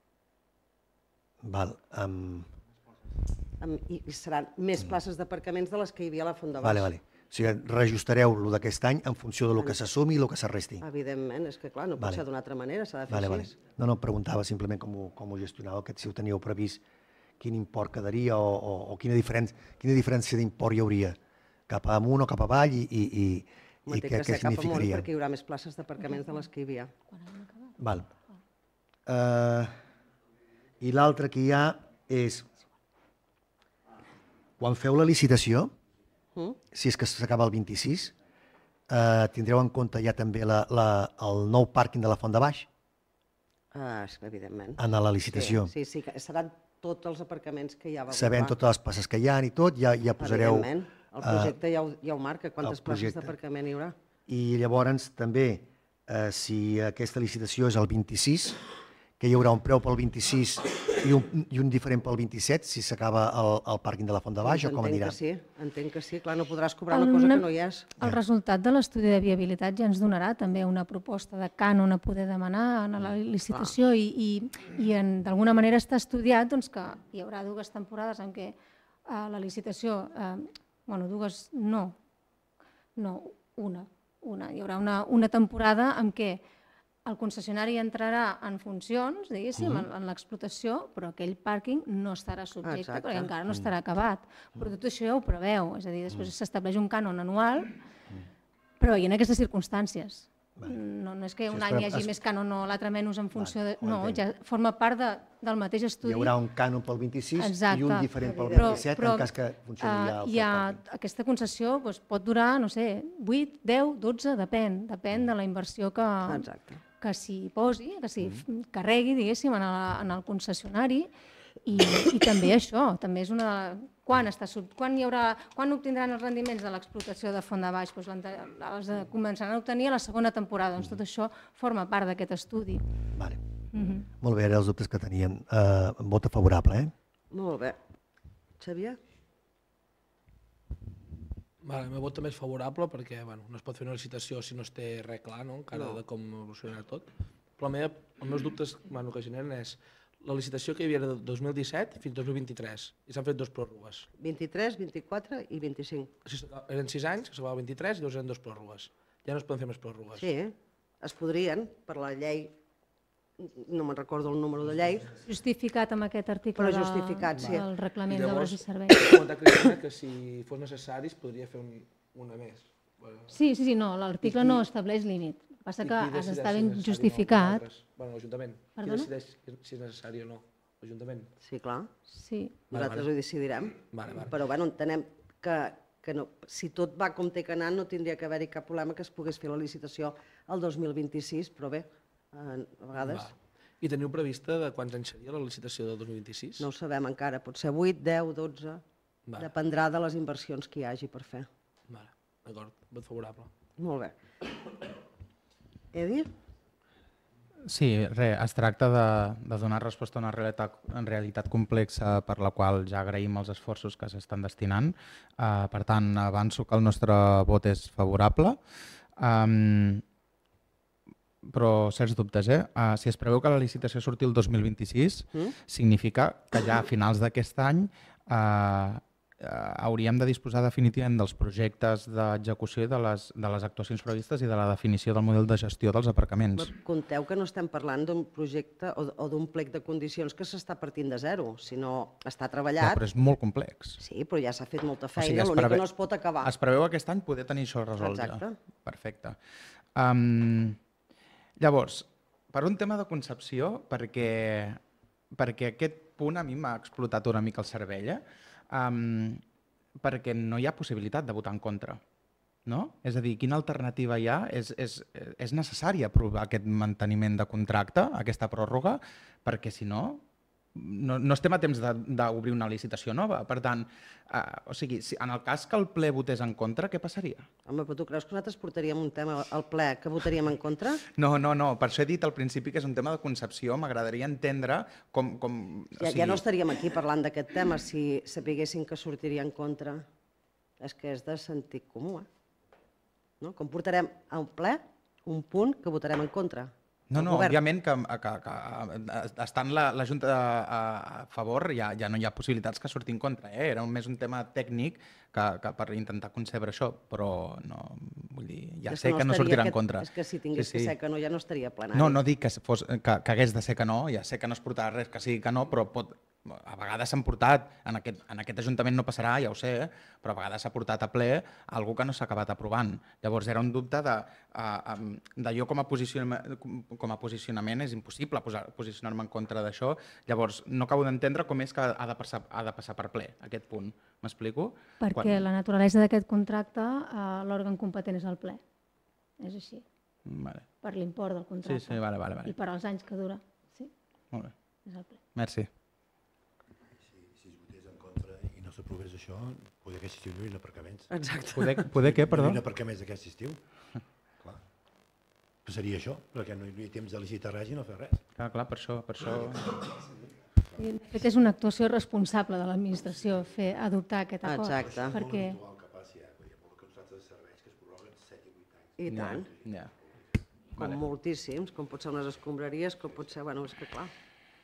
val, um, Amb, i, I seran més places d'aparcaments de les que hi havia a la Font de Baix. vale, vale. O sigui, reajustareu lo d'aquest any en funció de lo que s'assumi i lo que s'arresti. Evidentment, és que clar, no pot Vale. ser d'una altra manera, s'ha de fer Vale, així. vale. No, no, preguntava simplement com ho, com ho gestionàveu, que si ho teníeu previst, quin import quedaria o, o, o quina, diferència, quina diferència d'import hi hauria cap amunt o cap avall i, i, i, Home, i té què, que què ser cap amunt significaria. perquè hi haurà més places d'aparcaments de les que hi havia. Val. Uh, I l'altre que hi ha és, quan feu la licitació, Mm? si és que s'acaba el vint-i-sis, uh, tindreu en compte ja també la, la, el nou pàrquing de la Font de Baix Ah, evidentment. en la licitació. Sí, sí, sí, que seran tots els aparcaments que hi ha. Sabent totes les places que hi ha i tot, ja, ja posareu... Evidentment. El projecte ja, ho, ja ho marca, quantes el places projecte. d'aparcament hi haurà. I llavors també, eh, si aquesta licitació és el vint-i-sis, que hi haurà un preu pel vint-i-sis i un, i un diferent pel vint-i-set, si s'acaba el, el pàrquing de la Font de Baix, o com entenc anirà? que sí, entenc que sí. Clar, no podràs cobrar El una cosa una- que no hi és. El resultat de l'estudi de viabilitat ja ens donarà també una proposta de cànon a poder demanar en la licitació i, i, i en- d'alguna manera està estudiat doncs, que hi haurà dues temporades en què eh, la licitació, eh, bueno, dues no, no, una, una. Hi haurà una, una temporada en què el concessionari entrarà en funcions, diguéssim, en, en l'explotació, però aquell pàrquing no estarà subjecte Exacte. perquè encara no estarà acabat. Però tot això ja ho preveu, és a dir, després s'estableix un cànon anual, però hi ha aquestes circumstàncies. No, no és que un Sí, any hi espera, hagi es- més cànon o l'altre menys en funció de... ho No, entenc. ja forma part de, del mateix Hi estudi. haurà un cànon pel vint-i-sis Exacte. i un diferent pel Però- vint-i-set, però, en cas que funcioni eh, ja el hi ha, pàrquing. aquesta concessió doncs, pot durar, no sé, vuit, deu, dotze, depèn, depèn de la inversió que, Exacte. que s'hi posi, que s'hi carregui, diguéssim, en el, en el concessionari, i, i també això, també és una... Quan, està sub... quan, hi haurà... quan obtindran els rendiments de l'explotació de Font de Baix? Doncs l'ante- els eh, començaran a obtenir a la segona temporada. Doncs tot això forma part d'aquest estudi. Vale. Mhm. Molt bé, eren els dubtes que tenien. Uh, vot favorable, eh? Molt bé. Xavier? Vale, el meu vot també és favorable perquè bueno, no es pot fer una licitació si no es té res clar no? encara No. de com evolucionarà tot. Però la meva, els meus dubtes bueno, que generen és la licitació que hi havia era del dos mil disset fins al dos mil vint-i-tres i s'han fet dos pròrrogues. vint-i-tres, vint-i-quatre i vint-i-cinc. O sigui, eren sis anys, que s'acabava el vint-i-tres i llavors eren dos pròrrogues. Ja no es poden fer més pròrrogues. Sí, es podrien, per la llei, no me'n recordo el número de llei, Justificat amb aquest article Però de- justificat, sí. del reglament I d'obres llavors, i serveis. ha comentat Cristina que si fos necessari es podria fer un, una més. Bueno, Sí, sí, sí, no, l'article no estableix límit. El que passa i que qui has decideix d'estar si ben és necessari o no? justificat. Vosaltres? Bueno, l'Ajuntament. Qui Perdona? decideix si és necessari o no? L'Ajuntament. sí, clar, Sí. nosaltres vale. ho decidirem. Vale, vale. Però bueno, entenem que, que no, si tot va com té que anar, no tindria que haver-hi cap problema que es pogués fer la licitació el dos mil vint-i-sis, però bé, eh, a vegades Va. I teniu prevista de quants anys seria la licitació del dos mil vint-i-sis? no ho sabem encara, pot ser vuit, deu, dotze, Va. dependrà de les inversions que hi hagi per fer. Vale, d'acord, vot favorable. Molt bé. Edi? Sí, res, es tracta de, de donar resposta a una realitat, en realitat complexa per la qual ja agraïm els esforços que s'estan destinant. Uh, per tant, avanço que el nostre vot és favorable. Um, però certs dubtes, eh? Uh, si es preveu que la licitació surti el dos mil vint-i-sis, Mm? significa que ja a finals d'aquest any uh, uh, hauríem de disposar definitivament dels projectes d'execució de les, de les actuacions previstes i de la definició del model de gestió dels aparcaments. Però compteu que no estem parlant d'un projecte o, o d'un plec de condicions que s'està partint de zero, sinó està Ja, treballat. però és molt complex. Sí, però ja s'ha fet molta O sigui, feina, es l'únic preve- que no es pot acabar. Es preveu aquest any poder tenir això resolt ja. Exacte. Perfecte. Um, llavors, per un tema de concepció, perquè, perquè aquest punt a mi m'ha explotat una mica el cervell, eh? um, perquè no hi ha possibilitat de votar en contra. no? És a dir, quina alternativa hi ha? És, és, és necessari aprovar aquest manteniment de contracte, aquesta pròrroga, perquè si no, no, no estem a temps d'obrir una licitació nova. Per tant, eh, o sigui, si, en el cas que el ple votés en contra, què passaria? Home, però tu creus que nosaltres portaríem un tema al ple que votaríem en contra? No, no, no. Per això he dit al principi que és un tema de concepció. M'agradaria entendre com... com o Ja, sigui... ja no estaríem aquí parlant d'aquest tema si sapiguéssim que sortiria en contra. És que és de sentit comú, eh? No? Com portarem a un ple un punt que votarem en contra? No, El no, govern. òbviament que, que, que estant la, la Junta a, a favor ja, ja no hi ha possibilitats que surti en contra. Eh? Era més un tema tècnic que, que per intentar concebre això, però no, vull dir, ja És sé que no estaria sortirà en aquest- contra. És que si tingués Sí, sí. que ser que no, ja no estaria plenari. No, no dic que, fos, que, que hagués de ser que no, ja sé que no es portarà res que sigui que no, però pot, a vegades s'han portat, en aquest, en aquest Ajuntament no passarà, ja ho sé, eh? Però a vegades s'ha portat a ple algú que no s'ha acabat aprovant. Llavors era un dubte de, uh, de jo com a, posicionament, com a posicionament és impossible posar, posicionar-me en contra d'això. Llavors no acabo d'entendre com és que ha de, passar, ha de passar per ple aquest punt. M'explico? Perquè Quan... la naturalesa d'aquest contracte, eh, l'òrgan competent és el ple. És així, Vale. per l'import del contracte. Sí, sí, vale, vale, vale. I per als anys que dura. Sí, Molt bé. és el ple. Merci. Si es votés en contra i no s'aprovés això, poder que estiu lluïn aparcaments. Exacte. Poder, poder què, perdó? Lluïn aparcaments aquest estiu. Clar. Però seria això, perquè no hi ha temps de licitar res i no fer res. Clar, clar, per això... Per això... I, de fet, és una actuació responsable de l'administració fer adoptar aquest acord. Exacte. Perquè Igual que passi, eh? Hi ha molts contractes de serveis que es prorroguen set i vuit anys. I tant. Ja. Com moltíssims, com pot ser unes escombraries, com pot ser... Bueno, és que clar.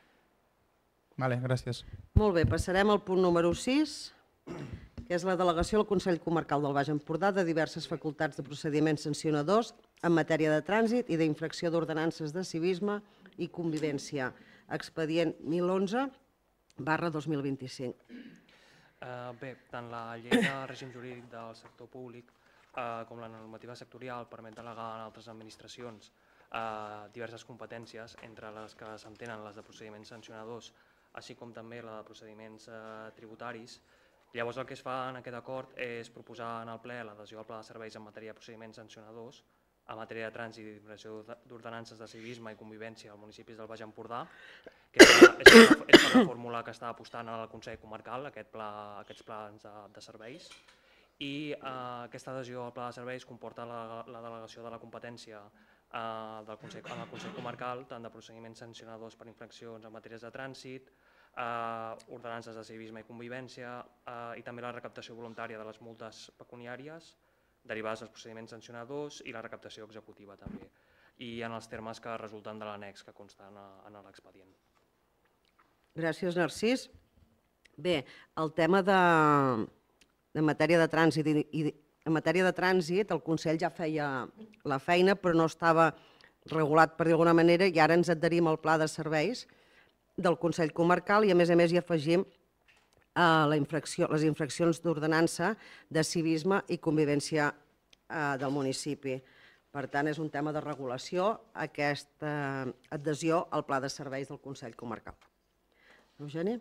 Vale, gràcies. Molt bé, passarem al punt número sis, que és la delegació al Consell Comarcal del Baix Empordà de diverses facultats de procediments sancionadors en matèria de trànsit i d'infracció d'ordenances de civisme i convivència. Expedient mil onze barra dos mil vint-i-cinc. Eh, bé, tant la llei de règim jurídic del sector públic eh, com la normativa sectorial permet delegar en altres administracions eh, diverses competències, entre les que s'entenen les de procediments sancionadors, així com també la de procediments eh, tributaris. Llavors el que es fa en aquest acord és proposar en el ple l'adhesió al Pla de Serveis en matèria de procediments sancionadors, en matèria de trànsit i d'infracció d'ordenances de civisme i convivència als municipis del Baix Empordà, que és, la, és, la, és la fórmula que està apostant al Consell Comarcal, aquest pla, aquests plans de, de serveis. I eh, aquesta adhesió al Pla de Serveis comporta la, la delegació de la competència eh, del Consell, en el Consell Comarcal, tant de procediments sancionadors per infraccions en matèries de trànsit, eh, ordenances de civisme i convivència eh, i també la recaptació voluntària de les multes pecuniàries derivades dels procediments sancionadors i la recaptació executiva també, i en els termes que resulten de l'annex que consta en l'expedient. Gràcies, Narcís. Bé, el tema de, de matèria de trànsit i, i en matèria de trànsit el Consell ja feia la feina, però no estava regulat per dir d'alguna manera, i ara ens adherim al Pla de Serveis del Consell Comarcal i a més a més hi afegim a la infracció, les infraccions d'ordenança de civisme i convivència eh, del municipi. Per tant, és un tema de regulació aquesta adhesió al Pla de Serveis del Consell Comarcal. Eugeni?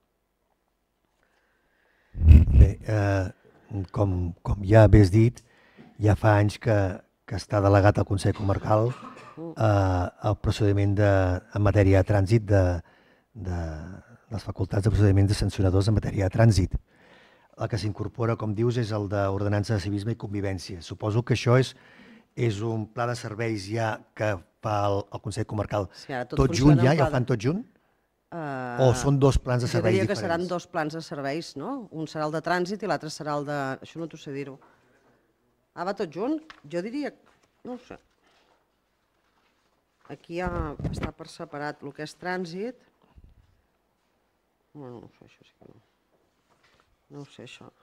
Bé, eh, com, com ja havies dit, ja fa anys que, que està delegat al Consell Comarcal eh, el procediment de, en matèria de trànsit de, de les facultats de procediments de sancionadors en matèria de trànsit. El que s'incorpora, com dius, és el d'ordenança de civisme i convivència. Suposo que això és, és un pla de serveis ja que fa el, el Consell Comarcal Sí, ara tot, tot tot junt funciona ja, en ja pla ho fan de- tot junt? Uh, O són dos plans de serveis Jo diria que diferents? seran dos plans de serveis, no? Un serà el de trànsit i l'altre serà el de... Això no t'ho sé dir-ho. Ah, va tot junt? Jo diria... No ho sé. Aquí ja està per separat el que és trànsit. No, no ho sé, això sí que no. No ho sé, això.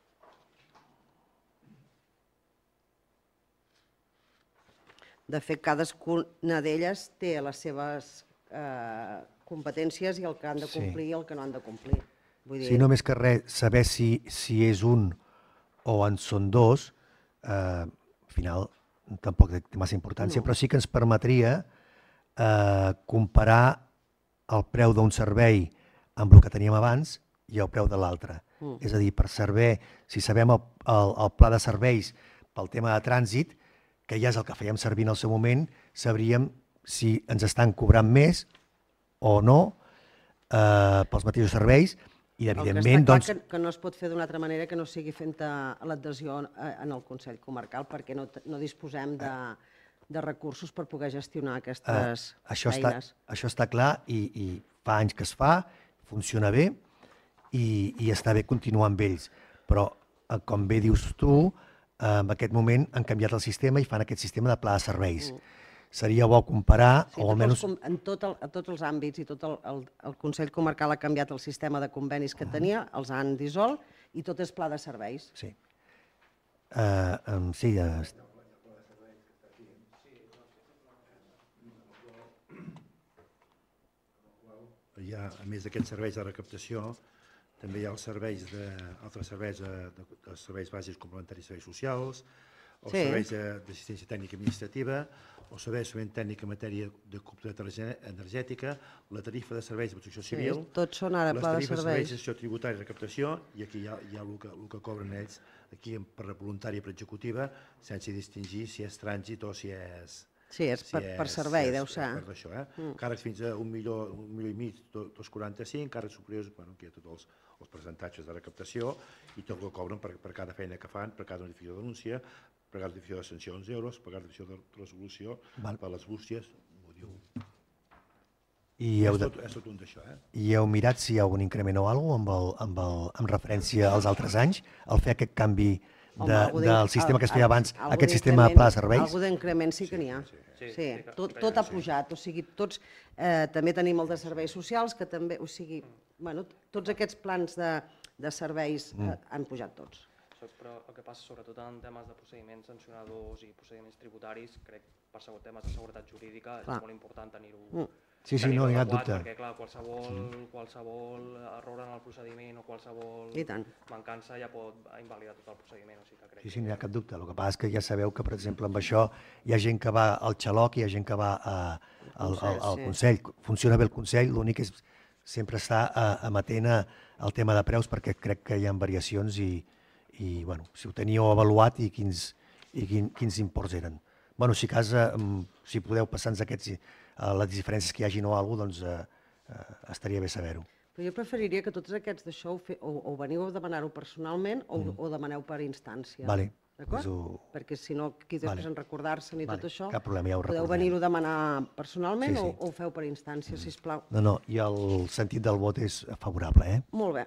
De fet, cadascuna d'elles té les seves eh, competències i el que han de Sí. complir i el que no han de complir. Vull dir, Sí, només que res, saber si, si és un o en són dos, eh, al final tampoc té massa importància, No. però sí que ens permetria eh, comparar el preu d'un servei amb el que teníem abans i el preu de l'altre. Mm. És a dir, per saber, si sabem el, el, el pla de serveis pel tema de trànsit, que ja és el que fèiem servir en el seu moment, sabríem si ens estan cobrant més o no eh, pels mateixos serveis i, evidentment, el que està clar doncs... que, que no es pot fer d'una altra manera que no sigui fent l'adhesió en el Consell Comarcal, perquè no, no disposem de, de recursos per poder gestionar aquestes eh, això està, eines. Això està clar i, i fa anys que es fa, funciona bé i, i està bé continuar amb ells. Però, eh, com bé dius tu, en aquest moment han canviat el sistema i fan aquest sistema de pla de serveis. Mm. Seria bo comparar, Sí, o almenys... els, en tot el, a tots els àmbits i tot el, el, el Consell Comarcal ha canviat el sistema de convenis que tenia, els han dissolt i tot és pla de serveis. Sí. Uh, um, sí, uh... Hi ha, a més d'aquests serveis de recaptació, també hi ha els serveis de, altres serveis de, de, de serveis bàsics complementaris i serveis socials, els Sí. serveis d'assistència tècnica administrativa, el servei de servei tècnic en matèria de cooperativa energètica, la tarifa de serveis de protecció civil, Sí, tots són ara les pla de tarifes de serveis. serveis de gestió tributària i recaptació, i aquí hi ha, hi ha el, que, el que cobren ells, aquí per voluntària i per executiva, sense distingir si és trànsit o si és... Sí, és per, per servei, si és, deu ser. Per d'això, eh? Mm. Càrrecs fins a un milió, un milió i mig, dos coma quaranta-cinc, càrrecs superiors, bueno, aquí hi ha tots els, els percentatges de recaptació i tot el que cobren per, per cada feina que fan, per cada notificació de denúncia, per cada notificació de sancions d'euros, per cada notificació de resolució, Val. per les bústies, m'ho diu. I heu, És de... tot, és tot un d'això, eh? I heu mirat si hi ha algun increment o alguna cosa amb, el, amb, el, amb referència als altres anys, al fer aquest canvi de, Home, algú del sistema que es feia abans, algú aquest sistema de d'increment- pla de serveis? Algú d'increment sí que n'hi ha. Sí, Sí, sí, que- tot, que tot hi ha, ha pujat, o sigui, tots, eh, també tenim el de serveis socials, que també, o sigui, bueno, tots aquests plans de, de serveis eh, han pujat tots. Això, però el que passa sobretot en temes de procediments sancionadors i procediments tributaris, crec per segur temes de seguretat jurídica Clar. és molt important tenir-ho Mm. Sí, sí, tenir-ho no hi ha cap adequat, dubte. perquè clar, qualsevol, qualsevol error en el procediment o qualsevol I tant. mancança ja pot invalidar tot el procediment, o sigui que crec Sí, sí, no hi ha cap dubte. El que passa és que ja sabeu que, per exemple, amb això hi ha gent que va al xaloc, hi ha gent que va a, al, al, al sí. Consell. Funciona bé el Consell, l'únic és sempre estar eh, amatent a- al tema de preus, perquè crec que hi ha variacions i, i bueno, si ho teníeu avaluat i quins, i quin, quins imports eren. Bueno, si cas, eh, si podeu passar-nos aquests, eh, les diferències que hi hagin o alguna cosa, doncs eh, eh, estaria bé saber-ho. Però jo preferiria que tots aquests d'això ho fe- o, o veniu a demanar-ho personalment o, mm. o demaneu per instància. Vale. D'acord? Us ho- Perquè si no, aquí després Vale. en recordar-se'n i Vale, tot això, cap problema, ja ho podeu recordarem. venir-ho a demanar personalment Sí, sí. O, o ho feu per instància, mm. sisplau. No, no, i el sentit del vot és favorable, eh? Molt bé.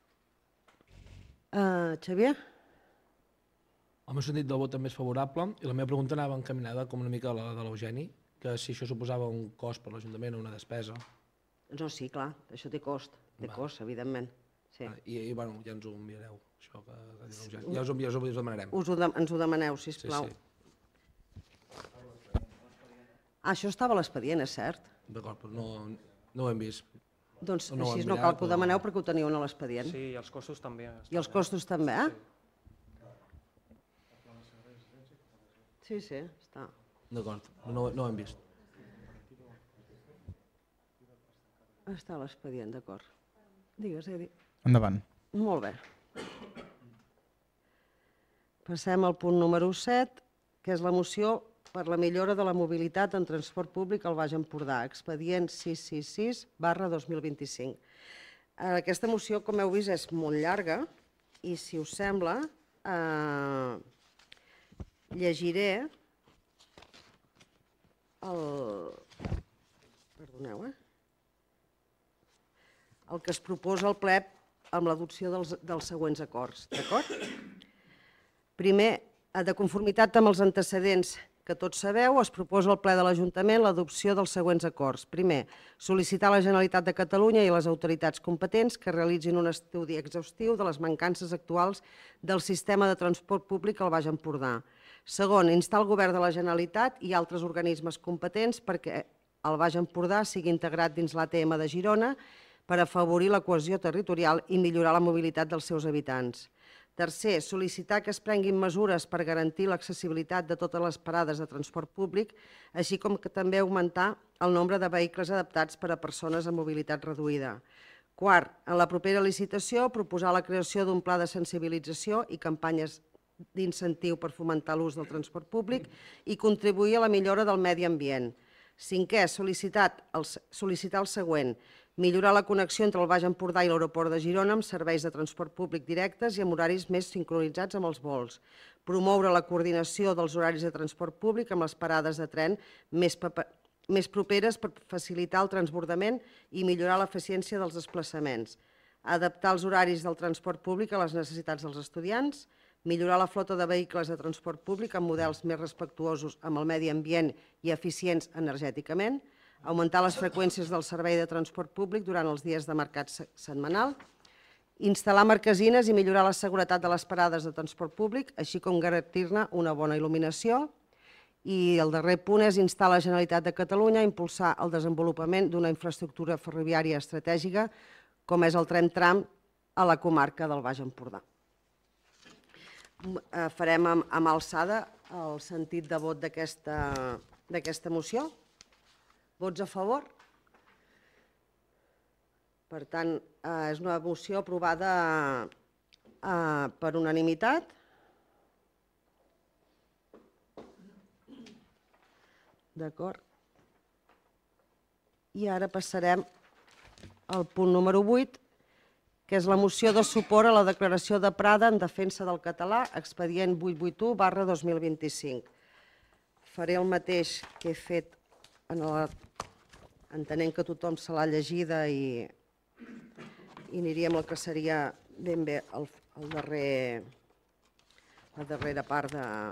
Uh, Xavier? El meu sentit del vot també és favorable i la meva pregunta anava encaminada com una mica a la de l'Eugeni, que si això suposava un cost per l'Ajuntament o una despesa. No, sí, clar, això té cost, té Va. cost, evidentment. Sí. I, i bueno, ja ens ho enviareu, això que, que diu l'Eugeni. Ja us, ho- ja us, ho- us ho demanarem. Us ho de, ens ho demaneu, Sí, sisplau. sí. Ah, això estava a l'expedient, és cert? D'acord, però no, no ho hem vist. Doncs No ho així hem no mirat, cal que ho o- demaneu perquè ho teniu a l'expedient. Sí, i els costos també. I els costos també, eh? Sí, sí, està. D'acord, no, no ho hem vist. Està a l'expedient, d'acord. Digues, Edi. Endavant. Molt bé. Passem al punt número set, que és la moció per la millora de la mobilitat en transport públic al Baix Empordà, expedient sis sis sis barra dos mil vint-i-cinc. Aquesta moció, com heu vist, és molt llarga i, si us sembla, eh, llegiré el... Perdoneu, eh? El que es proposa al ple amb l'adopció dels, dels següents acords, d'acord? Primer, de conformitat amb els antecedents que tots sabeu, es proposa al ple de l'Ajuntament l'adopció dels següents acords. Primer, sol·licitar a la Generalitat de Catalunya i a les autoritats competents que realitzin un estudi exhaustiu de les mancances actuals del sistema de transport públic al Baix Empordà. Segon, instar el Govern de la Generalitat i altres organismes competents perquè el Baix Empordà sigui integrat dins l'A T M de Girona per afavorir la cohesió territorial i millorar la mobilitat dels seus habitants. Tercer, sol·licitar que es prenguin mesures per garantir l'accessibilitat de totes les parades de transport públic, així com que també augmentar el nombre de vehicles adaptats per a persones amb mobilitat reduïda. Quart, en la propera licitació, proposar la creació d'un pla de sensibilització i campanyes d'incentiu per fomentar l'ús del transport públic i contribuir a la millora del medi ambient. Cinquè, sol·licitar el següent: millorar la connexió entre el Baix Empordà i l'aeroport de Girona amb serveis de transport públic directes i amb horaris més sincronitzats amb els vols. Promoure la coordinació dels horaris de transport públic amb les parades de tren més més properes per facilitar el transbordament i millorar l'eficiència dels desplaçaments. Adaptar els horaris del transport públic a les necessitats dels estudiants, millorar la flota de vehicles de transport públic amb models més respectuosos amb el medi ambient i eficients energèticament, augmentar les freqüències del servei de transport públic durant els dies de mercat setmanal, instal·lar marquesines i millorar la seguretat de les parades de transport públic, així com garantir-ne una bona il·luminació. I el darrer punt és instar la Generalitat de Catalunya a impulsar el desenvolupament d'una infraestructura ferroviària estratègica com és el tren-tram a la comarca del Baix Empordà. Farem amb alçada el sentit de vot d'aquesta moció. Vots a favor? Per tant, és una moció aprovada per unanimitat. D'acord. I ara passarem al punt número vuit, que és la moció de suport a la declaració de Prada en defensa del català, expedient vuit cents vuitanta u barra dos mil vint-i-cinc. Faré el mateix que he fet entenent que tothom se l'ha llegida i aniríem al que seria ben bé la darrera part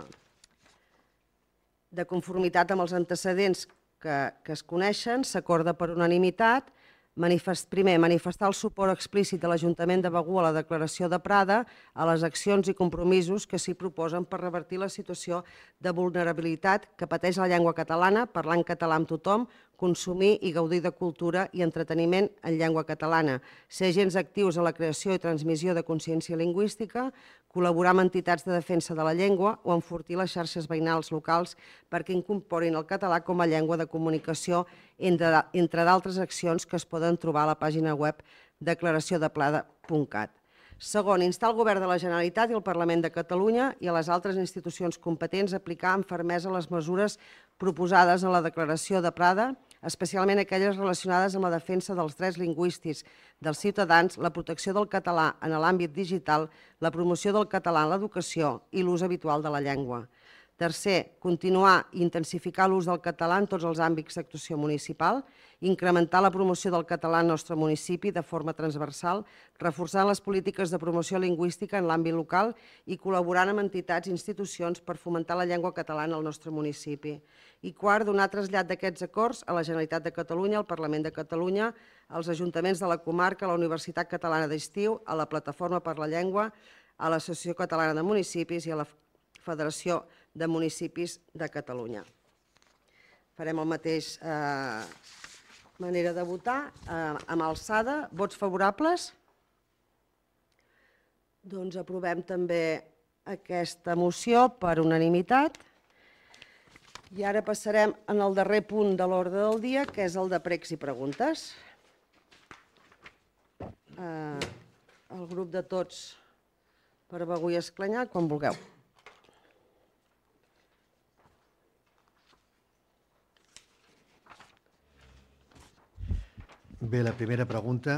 de conformitat amb els antecedents que es coneixen. S'acorda per unanimitat primer, manifestar el suport explícit de l'Ajuntament de Begur a la declaració de Prada, a les accions i compromisos que s'hi proposen per revertir la situació de vulnerabilitat que pateix la llengua catalana, parlar en català amb tothom, consumir i gaudir de cultura i entreteniment en llengua catalana, ser agents actius en la creació i transmissió de consciència lingüística, col·laborar amb entitats de defensa de la llengua o enfortir les xarxes veïnals locals perquè incorporin el català com a llengua de comunicació, entre d'altres accions que es poden trobar a la pàgina web declaració de prada punt cat. Segon, instar el Govern de la Generalitat i el Parlament de Catalunya i a les altres institucions competents a aplicar amb fermesa les mesures proposades en la declaració de Prada, especialment aquelles relacionades amb la defensa dels drets lingüístics dels ciutadans, la protecció del català en l'àmbit digital, la promoció del català en l'educació i l'ús habitual de la llengua. Tercer, continuar i intensificar l'ús del català en tots els àmbits d'actuació municipal, incrementar la promoció del català al nostre municipi de forma transversal, reforçant les polítiques de promoció lingüística en l'àmbit local i col·laborant amb entitats i institucions per fomentar la llengua catalana al nostre municipi. I quart, donar trasllat d'aquests acords a la Generalitat de Catalunya, al Parlament de Catalunya, als ajuntaments de la comarca, a la Universitat Catalana d'Estiu, a la Plataforma per la Llengua, a l'Associació Catalana de Municipis i a la Federació de Municipis de Catalunya. Farem la mateixa manera de votar, amb alçada. Vots favorables? Doncs aprovem també aquesta moció per unanimitat. I ara passarem al darrer punt de l'ordre del dia, que és el de pregs i preguntes. El grup de Tots per Begur i Esclanyà, quan vulgueu. Bé, la primera pregunta.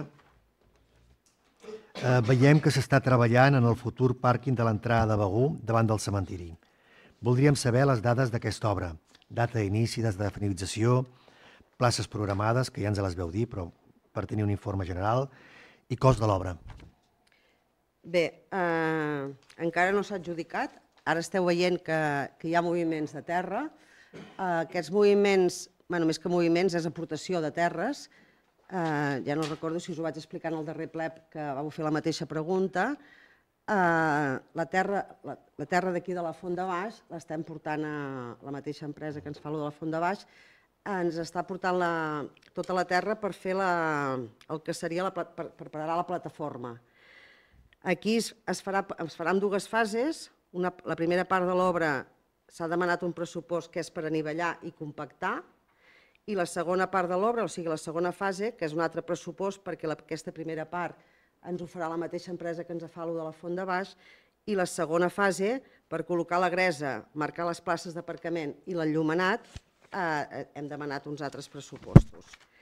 Veiem que s'està treballant en el futur pàrquing de l'entrada de Begur davant del cementiri. Voldríem saber les dades d'aquesta obra, data d'inici, data de finalització, places programades, que ja ens les veu dir, però per tenir un informe general, i cost de l'obra. Bé, encara no s'ha adjudicat. Ara esteu veient que hi ha moviments de terra. Aquests moviments, més que moviments, és aportació de terres. Ja no recordo si us ho vaig explicar en el darrer ple que vau fer la mateixa pregunta. La terra d'aquí de la Font de Baix l'estem portant a la mateixa empresa que ens fa allò de la Font de Baix, ens està portant tota la terra per fer el que seria, per preparar la plataforma. Aquí es farà en dues fases. La primera part de l'obra s'ha demanat un pressupost que és per anivellar i compactar, i la segona part de l'obra, o sigui, la segona fase, que és un altre pressupost perquè aquesta primera part ens ho farà la mateixa empresa que ens fa allò de la Font de Baix, i la segona fase, per col·locar la gresa, marcar les places d'aparcament i l'enllumenat, eh, hem demanat uns altres pressupostos.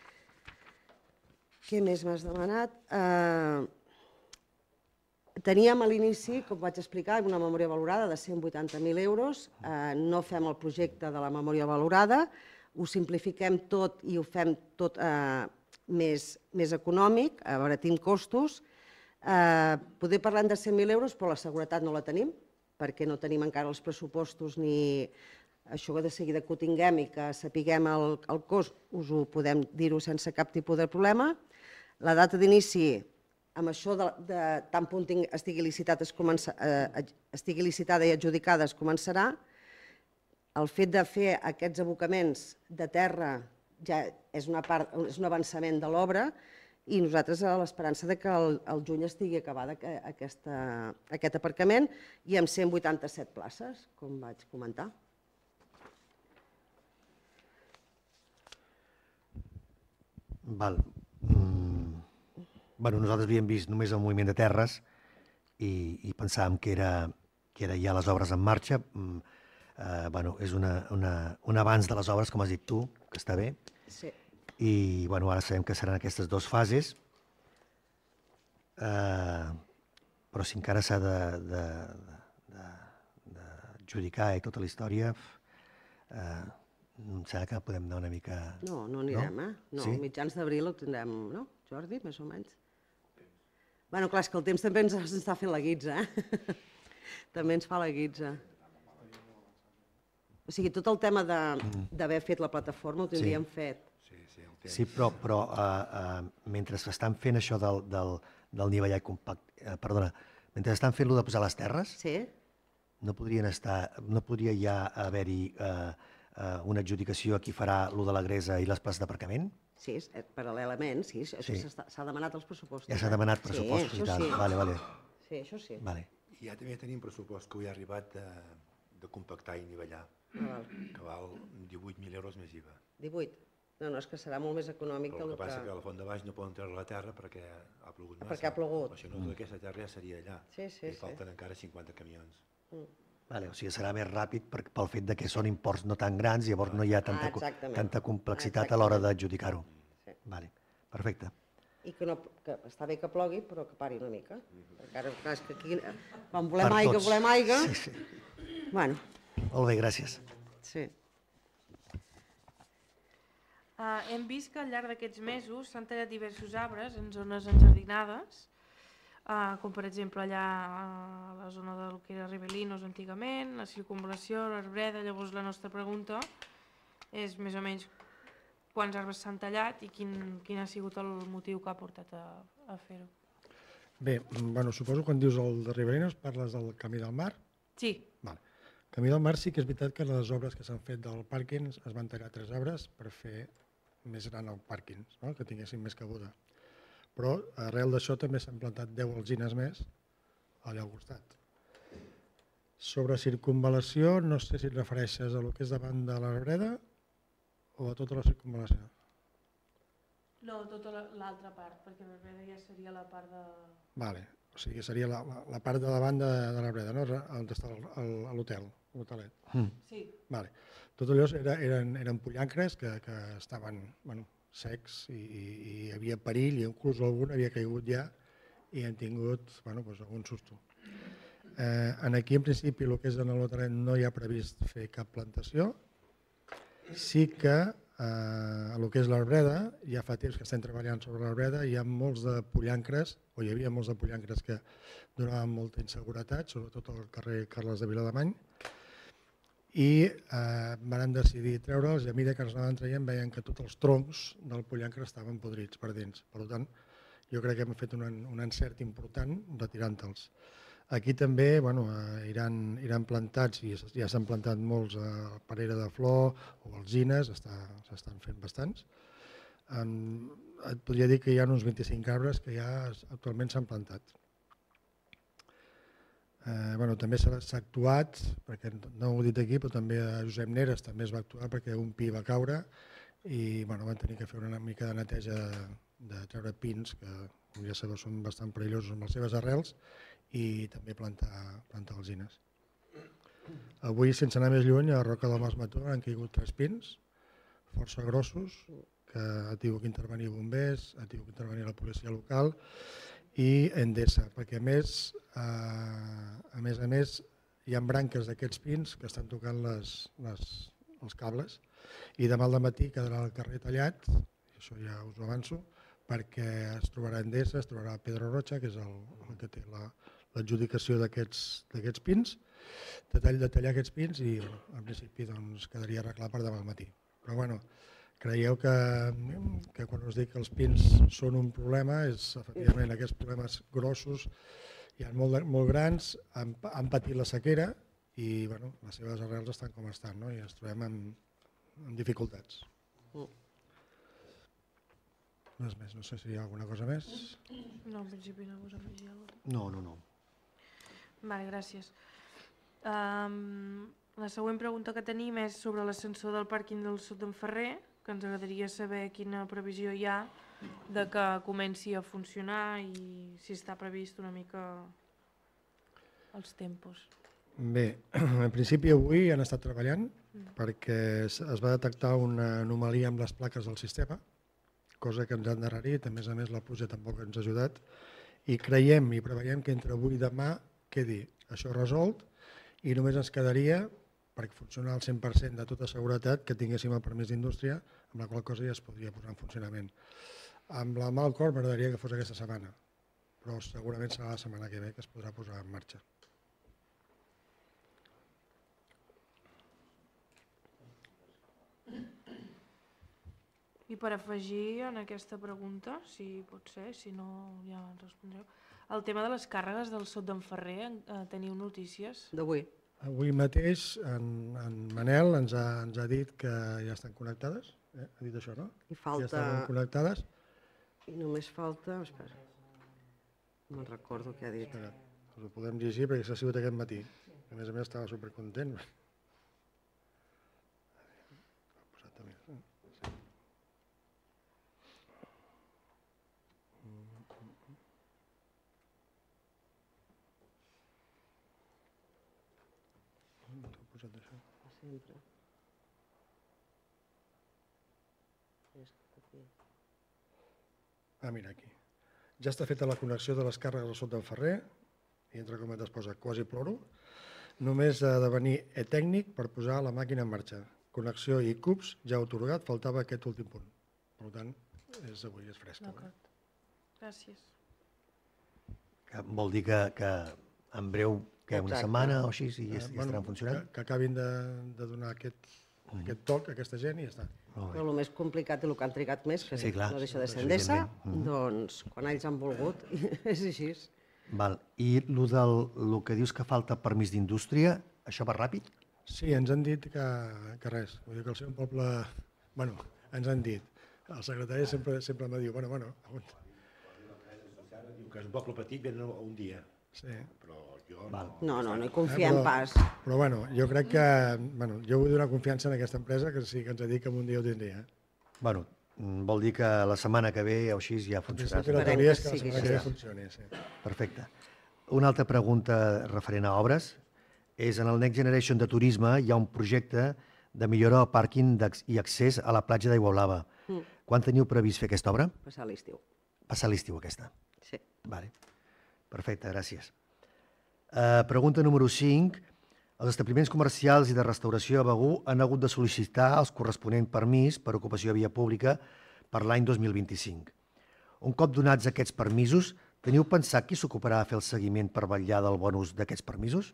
Què més m'has demanat? Eh, teníem a l'inici, com vaig explicar, una memòria valorada de cent vuitanta mil euros. Eh, no fem el projecte de la memòria valorada, ho simplifiquem tot i ho fem tot eh, més, més econòmic, abaratim costos. Eh, poder parlar de cent mil euros, però la seguretat no la tenim, perquè no tenim encara els pressupostos ni això de seguida que ho tinguem i que sapiguem el, el cost, us ho podem dir-ho sense cap tipus de problema. La data d'inici, amb això de, de tant punt estigui, licitat es comença, eh, estigui licitada i adjudicada es començarà. El fet de fer aquests abocaments de terra ja és, una part, és un avançament de l'obra i nosaltres a l'esperança que el, el juny estigui acabada aquesta, aquest aparcament i amb cent vuitanta-set places, com vaig comentar. Val. Mm. Bueno, nosaltres havíem vist només el moviment de terres i, i pensàvem que era, que era ja les obres en marxa. Mm. Uh, bueno, és una, una, un avanç de les obres, com has dit tu, que està bé. Sí. I bueno, ara sabem que seran aquestes dues fases, uh, però si encara s'ha d'adjudicar i tota la història, uh, em sembla que podem anar una mica... No, no anirem, no? eh? No, sí? Mitjans d'abril ho tindrem, no, Jordi, més o menys? Bueno, clar, és que el temps també ens, ens està fent la guitza, eh? També ens fa la guitza. O sigui, tot el tema d'haver fet la plataforma ho tindríem sí. fet. Sí, però, però uh, uh, mentre estan fent això del, del, del nivellat compacte, uh, perdona, mentre estan fent-lo de posar les terres, sí. no podrien estar, no podria ja haver-hi uh, uh, una adjudicació a qui farà lo de la gresa i les places d'aparcament? Sí, paral·lelament, sí, això s'ha sí. demanat els pressupostos. Ja s'ha demanat pressupostos sí, i tal, sí. vale, vale. Sí, això sí. Vale. I ja també tenim pressupost que ho ha arribat de, de compactar i nivellar, ah, val. que val divuit mil euros més I V A. divuit? No, no, és que serà molt més econòmic que el que... El que passa que a la font de baix no poden treure la terra perquè ha plogut massa. Perquè ha plogut. Això no, tota aquesta terra ja seria allà. Sí, sí, I sí. falten encara cinquanta camions. Mm. Vale, o sigui, serà més ràpid per, pel fet de que són imports no tan grans, llavors no hi ha tanta, ah, tanta complexitat a l'hora d'adjudicar-ho. Sí. Vale, perfecte. I que, no, que està bé que plogui, però que pari una mica. Mm-hmm. Perquè ara, clar, és que aquí, quan volem per aigua, tots. volem aigua. Sí, sí. Bueno. Molt bé, gràcies. Sí. Uh, hem vist que al llarg d'aquests mesos s'han tallat diversos arbres en zones enjardinades, uh, com per exemple allà a la zona del que era Ribelinos antigament, la circunvalació, l'Arbreda. Llavors la nostra pregunta és més o menys quants arbres s'han tallat i quin, quin ha sigut el motiu que ha portat a, a fer-ho. Bé, bueno, suposo que quan dius el de Ribelinos parles del Camí del Mar? Sí. Vale. El Camí del Mar sí que és veritat que les obres que s'han fet del pàrquing es van tallar tres arbres per fer més gran el pàrquing, no? Que tinguessin més cabuda. Però arrel d'això també s'han plantat deu alzines més allà al costat. Sobre circunvalació, no sé si et refereixes a lo que és davant de l'Arbreda o a tota la circunvalació. No, tota l'altra part, perquè l'Arbreda ja seria la part de... Vale, o sigui, seria la, la, la part de davant de, de l'Arbreda, no? On està l'hotel, l'hotelet. Mm. Sí. Vale. Tot allò era, eren, eren pollancres que, que estaven bueno, secs i, i, i hi havia perill, i inclús algun havia caigut ja i han tingut bueno, doncs algun susto. Eh, en aquí, en principi, el que és en l'hotelet no hi ha previst fer cap plantació. Sí que eh, el que és l'Arbreda, ja fa temps que estem treballant sobre l'Arbreda, hi ha molts de pollancres, o hi havia molts de pollancres que donaven molta inseguretat, sobretot al carrer Carles de Vilademany, i eh, van decidir treure'ls i a mesura que els anaven traient veien que tots els troncs del pollancre estaven podrits per dins. Per tant, jo crec que hem fet un, un encert important retirant-te'ls. Aquí també bueno, eh, iran, iran plantats, i ja s'han plantat molts a eh, Parera de Flor o alzines, s'estan fent bastants. Eh, et podria dir que hi ha uns vint-i-cinc arbres que ja actualment s'han plantat. Eh, bueno, també s'ha actuat, perquè no ho he dit aquí, però també a Josep Neres també es va actuar perquè un pi va caure i bueno, van tenir que fer una mica de neteja de treure pins, que com ja sabeu són bastant perillosos amb les seves arrels, i també plantar, plantar alzines. Avui, sense anar més lluny, a Roca del Mas Mató han caigut tres pins, força grossos, que ha tingut que intervenir bombers, ha tingut que intervenir la policia local i Endesa, perquè a més, a més a més, hi ha branques d'aquests pins que estan tocant les, les, els cables i demà al matí quedarà el carrer tallat, i això ja us ho avanço, perquè es trobarà Endesa, es trobarà Pedro Rocha, que és el, el que té l'adjudicació la, d'aquests pins, de tall de tallar aquests pins i en principi doncs, quedaria arreglat per demà al matí. Però bueno, creieu que, que quan us dic que els pins són un problema, és efectivament aquests problemes grossos, hi ha molt, molt grans, han, han patit la sequera i bueno, les seves arrels estan com estan, no? I ens trobem amb, amb dificultats. Res més, no sé si hi ha alguna cosa més. No, en principi no us afegir alguna cosa. No, no, no. Vale, gràcies. Um, la següent pregunta que tenim és sobre l'ascensor del pàrquing del Sot d'en Ferrer, que ens agradaria saber quina previsió hi ha de que comenci a funcionar i si està previst una mica els tempos. Bé, en principi avui han estat treballant perquè es va detectar una anomalia amb les plaques del sistema, cosa que ens ha endarrerit, a més a més la pluja tampoc ens ha ajudat, i creiem i preveiem que entre avui i demà quedi això resolt i només ens quedaria, perquè funciona al cent per cent de tota seguretat, que tinguéssim el permís d'indústria, amb la qual cosa ja es podria posar en funcionament. Amb la mal cor m'agradaria que fos aquesta setmana, però segurament serà la setmana que ve que es podrà posar en marxa. I per afegir en aquesta pregunta, si pot ser, si no ja ens respondreu, el tema de les càrregues del Sot d'en Ferrer, eh, teniu notícies? D'avui. Avui mateix en, en Manel ens ha, ens ha dit que ja estan connectades, eh? Ha dit això, no? I falta... Ja estan connectades. I només falta... Espera, no me'n recordo què ha dit. Espera, us ho podem llegir perquè s'ha sigut aquest matí. A més a més estava supercontent. Sempre. Ah, mira aquí. Ja està feta la connexió de les càrregues al Sot d'en Ferrer, i entre cometes posa quasi ploro. Només ha de venir e-tècnic per posar la màquina en marxa. Connexió i cubs ja atorgat, faltava aquest últim punt. Per tant, és avui, és fresca. D'acord. Gràcies. Que vol dir que, que en breu, que una setmana o així, i ja Eh, bueno, estaran funcionant? Que, que acabin de, de donar aquest, mm. aquest toc a aquesta gent i ja està. Però el més complicat i el que han trigat més, que Sí, clar. no deixa de ser Evidentment. Endesa, Mhm. doncs quan ells han volgut, és així. Val. I el, del, el que dius que falta permís d'indústria, això va ràpid? Sí, ens han dit que, que res. Vull dir que al ser un poble... Bueno, ens han dit. El secretari sempre, sempre me diu, bueno, bueno, aguanta. Diu que és un poble petit, venen un dia. Sí. Però jo Val. No, no, no hi confiem Eh, però- pas. Però bueno, jo crec que... Bueno, jo vull donar confiança en aquesta empresa, que sí que ens ha dit que un dia ho tindria. Eh? Bueno, mm, vol dir que la setmana que ve o així ja En funcionarà. principi la Esperem teoria que és que la sigui setmana que ve així. funcioni, sí. Perfecte. Una altra pregunta referent a obres és en el Next Generation de Turisme hi ha un projecte de millora del pàrquing i accés a la platja d'Aigua Blava. Mm. Quan teniu previst fer aquesta obra? Passar l'estiu. Passar l'estiu aquesta. Sí. Vale. Perfecte, gràcies. Uh, pregunta número cinc. Els establiments comercials i de restauració a Begur han hagut de sol·licitar els corresponents permís per ocupació de via pública per l'any dos mil vint-i-cinc. Un cop donats aquests permisos, teniu pensat qui s'ocuparà de fer el seguiment per vetllar del bon ús d'aquests permisos?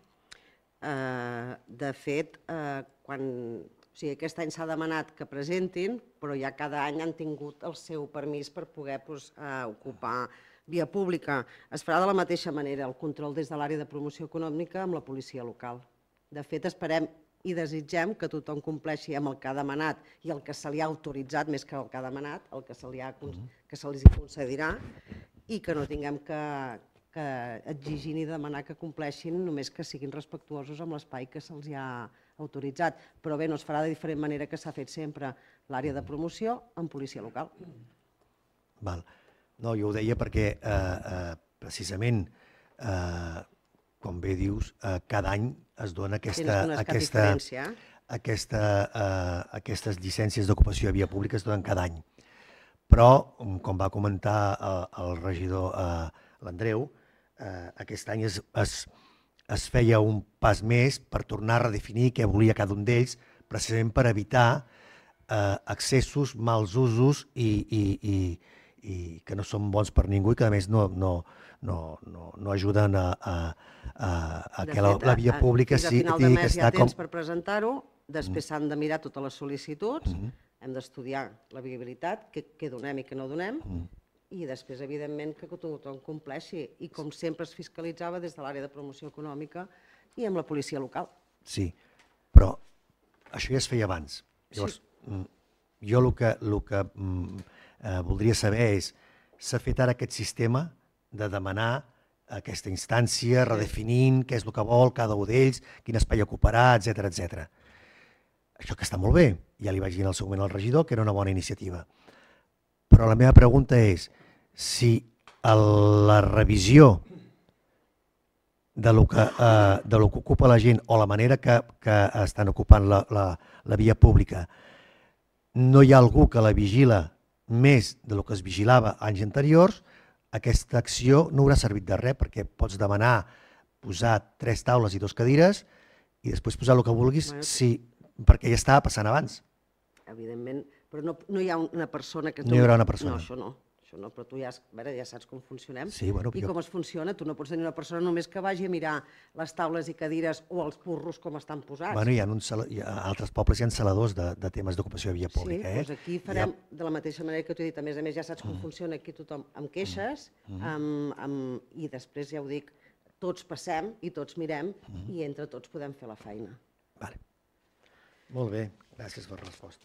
Uh, de fet, uh, quan... O sigui, aquest any s'ha demanat que presentin, però ja cada any han tingut el seu permís per poder pues, uh, ocupar via pública. Es farà de la mateixa manera el control des de l'àrea de promoció econòmica amb la policia local. De fet, esperem i desitgem que tothom compleixi amb el que ha demanat i el que se li ha autoritzat, més que el que ha demanat, el que se li, ha, que se li concedirà, i que no tinguem que, que exigir ni demanar que compleixin, només que siguin respectuosos amb l'espai que se'ls ha autoritzat. Però bé, no es farà de diferent manera que s'ha fet sempre l'àrea de promoció amb policia local. Val. No, jo ho deia perquè eh, eh, precisament, eh, com bé dius, eh, cada any es dona aquesta, no és cap aquesta, diferència, eh? aquesta, eh, aquestes llicències d'ocupació de via pública es donen cada any. Però, com va comentar el, el regidor eh, l'Andreu, eh, aquest any es, es, es feia un pas més per tornar a redefinir què volia cada un d'ells, precisament per evitar eh, accessos, mals usos i, i, i, i que no són bons per ningú i que a més no, no, no, no, no ajuden a, a, a, a que la, la via pública sigui que tingui que estar estar com... com... per presentar-ho, després s'han de mirar totes les sol·licituds, Mm -hmm. hem d'estudiar la viabilitat, què, què donem i què no donem, Mm. i després, evidentment, que tothom compleixi. I com sempre es fiscalitzava des de l'àrea de promoció econòmica i amb la policia local. Sí, però això ja es feia abans. Llavors, Sí. jo el que, el que mm, eh, voldria saber és, s'ha fet ara aquest sistema de demanar aquesta instància, redefinint què és el que vol cada un d'ells, quin espai ocuparà, etcètera, etcètera. Això que està molt bé, ja li vaig dir en el seu moment al regidor que era una bona iniciativa. Però la meva pregunta és si el, la revisió de lo, que, eh, de lo que ocupa la gent o la manera que, que estan ocupant la, la, la via pública, no hi ha algú que la vigila més de lo que es vigilava anys anteriors, aquesta acció no haurà servit de res, perquè pots demanar posar tres taules i dos cadires i després posar el que vulguis, Bueno. sí, perquè ja estava passant abans. Evidentment, però no, no hi ha una persona que... No hi haurà una persona. No, això no. Això no, però tu ja, a veure, ja saps com funcionem Sí, bueno, i jo- com es funciona. Tu no pots tenir una persona només que vagi a mirar les taules i cadires o els burros com estan posats. Bueno, hi ha, uns, sala- hi ha a altres pobles hi ha saladors de, de temes d'ocupació de via pública. Sí, eh? doncs aquí farem de la mateixa manera que t'ho he dit. A més a més, ja saps com funciona aquí tothom amb queixes amb, amb, i després, ja ho dic, tots passem i tots mirem i entre tots podem fer la feina. Vale. Molt bé, gràcies per la resposta.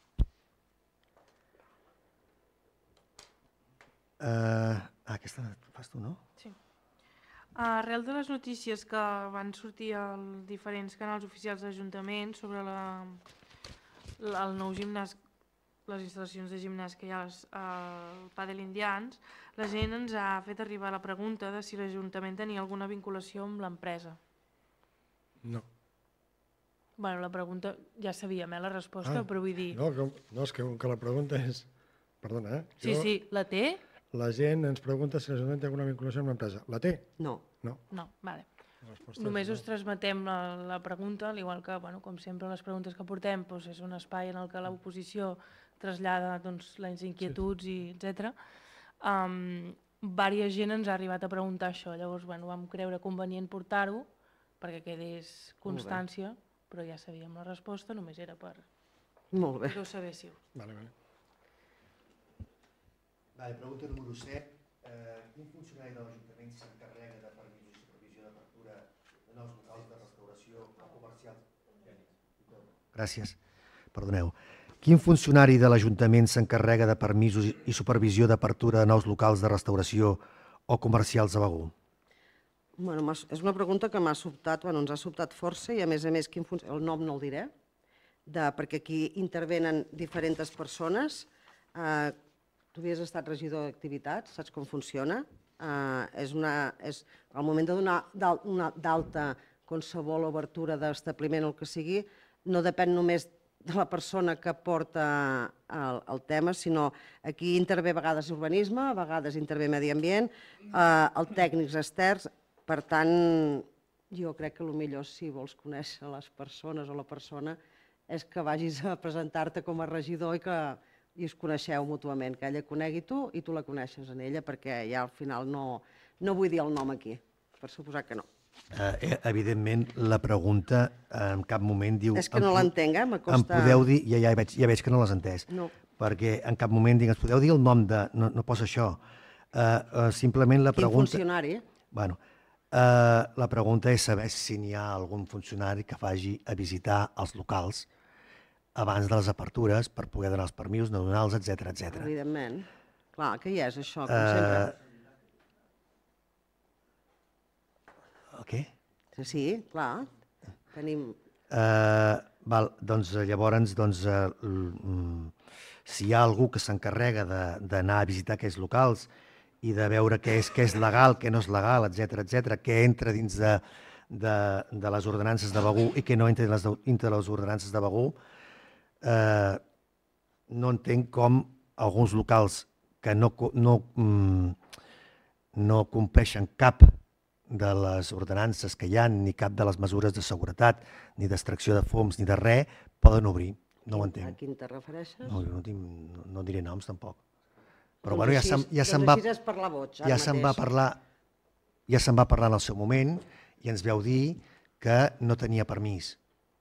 Uh, ah, aquesta la fas tu, no? Sí. Arrel de les notícies que van sortir als diferents canals oficials d'Ajuntament sobre la, la, el nou gimnàs, les instal·lacions de gimnàs que hi ha als- al Padel Indians, la gent ens ha fet arribar la pregunta de si l'Ajuntament tenia alguna vinculació amb l'empresa. No. Bueno, la pregunta, ja sabíem, eh, la resposta, Ah, però vull dir... No, que, no, és que, que la pregunta és... Perdona, eh? Sí, sí, la té? La gent ens pregunta si l'Ajuntament té alguna vinculació amb l'empresa. La té? No. No. No, vale. La resposta Només és us transmetem la, la pregunta, al igual que, bueno, com sempre, les preguntes que portem doncs és un espai en el que l'oposició trasllada doncs, les inquietuds, sí. i etcètera. Um, Vària gent ens ha arribat a preguntar això, llavors bueno, vam creure convenient portar-ho perquè quedés constància, però ja sabíem la resposta, només era per Molt bé. que ho sabéssiu. Vale, vale. Vale, pregunta número set. Eh, quin funcionari de l'Ajuntament s'encarrega de permisos i supervisió d'apertura de nous locals de restauració o comercials? Gràcies. Perdoneu. Quin funcionari de l'Ajuntament s'encarrega de permisos i supervisió d'apertura de nous locals de restauració o comercials a Begur? Bueno, m'ha- és una pregunta que m'ha sobtat, bueno, ens ha sobtat força i a més a més quin fun- el nom no el diré, de, perquè aquí intervenen diferents persones. Eh, tu havies estat regidor d'activitats, saps com funciona? Eh, és una, és, al moment de donar d'al- una- d'alta qualsevol obertura d'establiment o el que sigui, no depèn només de la persona que porta el, el tema, sinó aquí intervé a vegades urbanisme, a vegades intervé medi ambient, eh, el tècnics externs. Per tant, jo crec que el millor, si vols conèixer les persones o la persona, és que vagis a presentar-te com a regidor i que i us coneixeu mútuament, que ella conegui tu i tu la coneixes en ella, perquè ja al final no, no vull dir el nom aquí, per suposar que no. Eh, evidentment, la pregunta en cap moment diu... És que no em po- l'entenc, eh? M'acosta- Em podeu dir... Ja, ja, veig, ja veig que no l'has entès. No. Perquè en cap moment dic, ens podeu dir el nom de... No, no posa això. Eh, eh, simplement la Quin pregunta... funcionari? Bueno, eh, la pregunta és saber si n'hi ha algun funcionari que vagi a visitar els locals abans de les apertures per poder donar els permisos, no donar-los, etcètera, etcètera. Evidentment. Clar, que hi és això, com Eh, sempre. El què? Sí, sí, clar. Tenim... Eh, val, doncs llavors, doncs, eh, si hi ha algú que s'encarrega d'anar a visitar aquells locals i de veure què és, què és legal, què no és legal, etcètera, etcètera, què entra dins de, de, de les ordenances de Begur i què no entra dins les, dintre les ordenances de Begur, eh, no entenc com alguns locals que no, no, no compleixen cap de les ordenances que hi ha, ni cap de les mesures de seguretat, ni d'extracció de fums, ni de res, poden obrir. No ho entenc. A quin te refereixes? No, no, tinc, no, no diré noms, tampoc. Però doncs bueno, ja així, se'n ja se doncs va, així és parlar boig, ja se'n va parlar, ja se'n va parlar en el seu moment i ens veu dir que no tenia permís.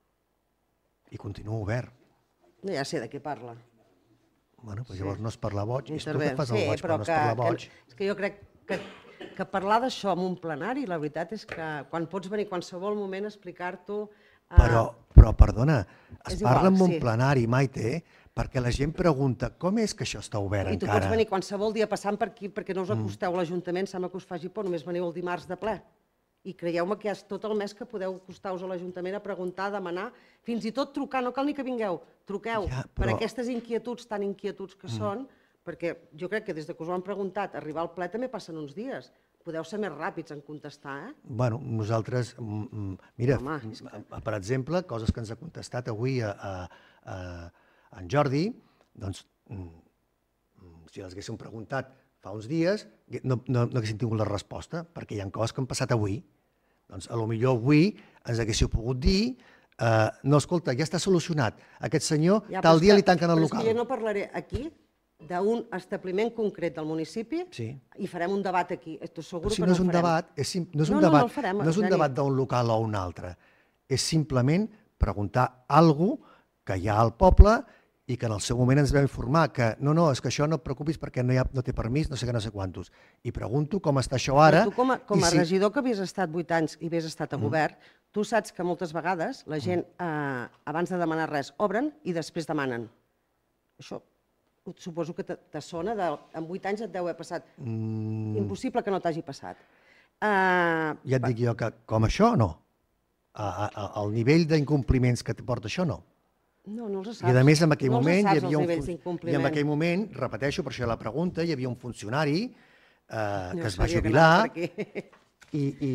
I continua obert. No, ja sé de què parla. Bueno, doncs Sí. llavors no és parlar boig. És tu Intervé. que fas Sí, el boig, però però no és que- parlar boig. que- És que jo crec que, que parlar d'això en un plenari, la veritat és que quan pots venir qualsevol moment a explicar-t'ho... eh, Però, però perdona, es És parla igual, en un sí. plenari, Maite, perquè la gent pregunta com és que això està obert I tu encara? pots venir qualsevol dia passant per aquí perquè no us acosteu a l'Ajuntament, sembla que us faci por, només veniu el dimarts de ple. I creieu-me que és tot el mes que podeu acostar-vos a l'Ajuntament a preguntar, a demanar, fins i tot trucar, no cal ni que vingueu, truqueu, Ja, per però- aquestes inquietuds tan inquietuds que són, perquè jo crec que des de que us ho han preguntat, arribar al ple també passen uns dies. Podeu ser més ràpids en contestar, eh? Bueno, nosaltres, mm, mm, mira, Home, mm, és que- eh, per exemple, coses que ens ha contestat avui a, a, a, a en Jordi, doncs, mm, mm, si les haguéssim preguntat fa uns dies, no, no, no haguéssim tingut la resposta, perquè hi ha coses que han passat avui. Doncs, a lo millor avui ens haguéssiu pogut dir eh, no, escolta, ja està solucionat, aquest senyor Ja, tal però és dia que- li tanquen el però local. És que jo no parlaré aquí d'un establiment concret del municipi Sí. i farem un debat aquí. Estic segur Però si que no és el un farem. debat, és, sim- no és un No, no, no debat, el farem, no és un Eugeni. debat d'un local o un altre. És simplement preguntar alguna cosa que hi ha al poble i que en el seu moment ens va informar que no, no, és que això no et preocupis perquè no, hi ha, no té permís, no sé què, no sé quantos. I pregunto com està això ara. Però tu, com a, com i a si- regidor que havies estat vuit anys i havies estat a govern, tu saps que moltes vegades la gent, eh, abans de demanar res, obren i després demanen. Això suposo que te, te sona, de, en vuit anys et deu haver passat. Mm, Impossible que no t'hagi passat. Uh, ja et dic jo que com això, no. A, a, a, el nivell d'incompliments que te porta això, no. no, no els saps. I a més, en aquell no els moment saps, hi havia els un nivells fun- i d'incompliment. en aquell moment, repeteixo, per això la pregunta, hi havia un funcionari eh, Jo que es va sabia que jubilar anava per aquí. i, i,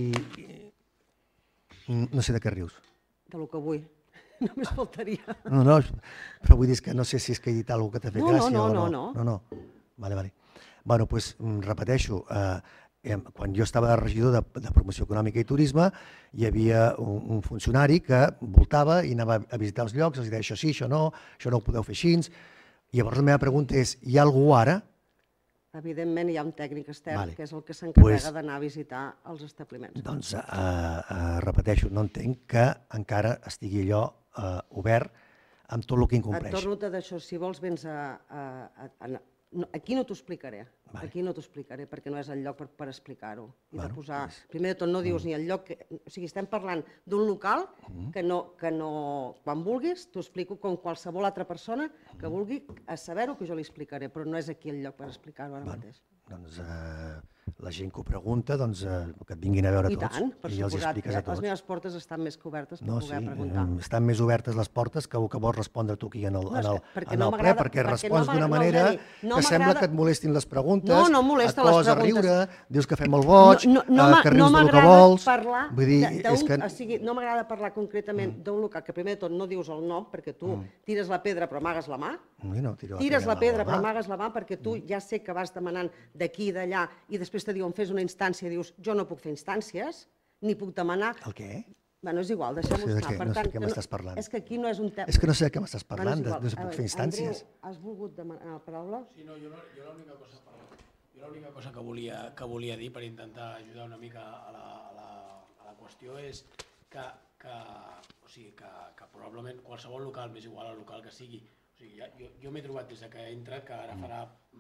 i no sé de què rius. De lo que vull. Només faltaria. No, no, però vull dir que no sé si és que he dit alguna cosa que t'ha fet No, no, gràcia no, o no, no. no. No, no. Vale, vale. Bueno, doncs mm, repeteixo, eh, em, quan jo estava de regidor de, de Promoció Econòmica i Turisme, hi havia un, un funcionari que voltava i anava a visitar els llocs, els deia això sí, això no, això no ho podeu fer així. I llavors la meva pregunta és, hi ha algú ara? Evidentment hi ha un tècnic extern, Vale. que és el que s'encarrega Pues- d'anar a visitar els establiments. Doncs, eh, eh, repeteixo, no entenc que encara estigui allò eh, obert amb tot el que Et incompleix. torno a d'això, si vols vens a... a, a, a no, aquí no t'ho explicaré, Vale. aquí no t'ho explicaré perquè no és el lloc per, per explicar-ho. I Bueno, de posar, doncs- primer de tot no dius ni el lloc, que, o sigui, estem parlant d'un local que no, que no, quan vulguis, t'ho explico com qualsevol altra persona que vulgui a saber-ho, que jo li explicaré, però no és aquí el lloc per explicar-ho ara mateix. Doncs eh, la gent que ho pregunta, doncs eh, que et vinguin a veure I tots tant, per i els hi suposat, expliques a les tots. meves portes estan més que obertes per No, poder sí, preguntar. eh, estan més obertes les portes que el que vols respondre tu aquí en el, No, és en el, que- perquè en no el ple, m'agrada- perquè perquè respons no d'una m'agrada- manera no, Eugeni, no que sembla m'agrada- que et molestin les preguntes, No, no em molesta et les poses a preguntes. riure, dius que fem el boig, no, no, eh, m'ha- que rius no del que m'agrada vols. parlar Vull dir, de- d'un- és que... o sigui, no m'agrada parlar concretament mm. d'un local que primer de tot no dius el nom perquè tu mm. tires la pedra però amagues la mà. Ui, no, tiro Tires la pedra però mà. amagues la mà perquè tu ja sé que vas demanant d'aquí i d'allà i després te diuen fes una instància i dius jo no puc fer instàncies, ni puc demanar... El què? Bueno, és igual, deixem-ho No sé de estar. què- Per no sé tant, de què que m'estàs parlant. És que aquí no és un tema... És que no sé de què m'estàs parlant, Bueno, és de igual. no se puc A fer instàncies. Andreu, has volgut demanar la paraula? Sí, no, jo, no, jo l'única cosa, jo l'única cosa que, volia, que volia dir per intentar ajudar una mica a la, a la, a la qüestió és que, que, o sigui, que, que probablement qualsevol local, més igual al local que sigui, o sigui, ja, jo, jo m'he trobat des que he entrat, que ara farà,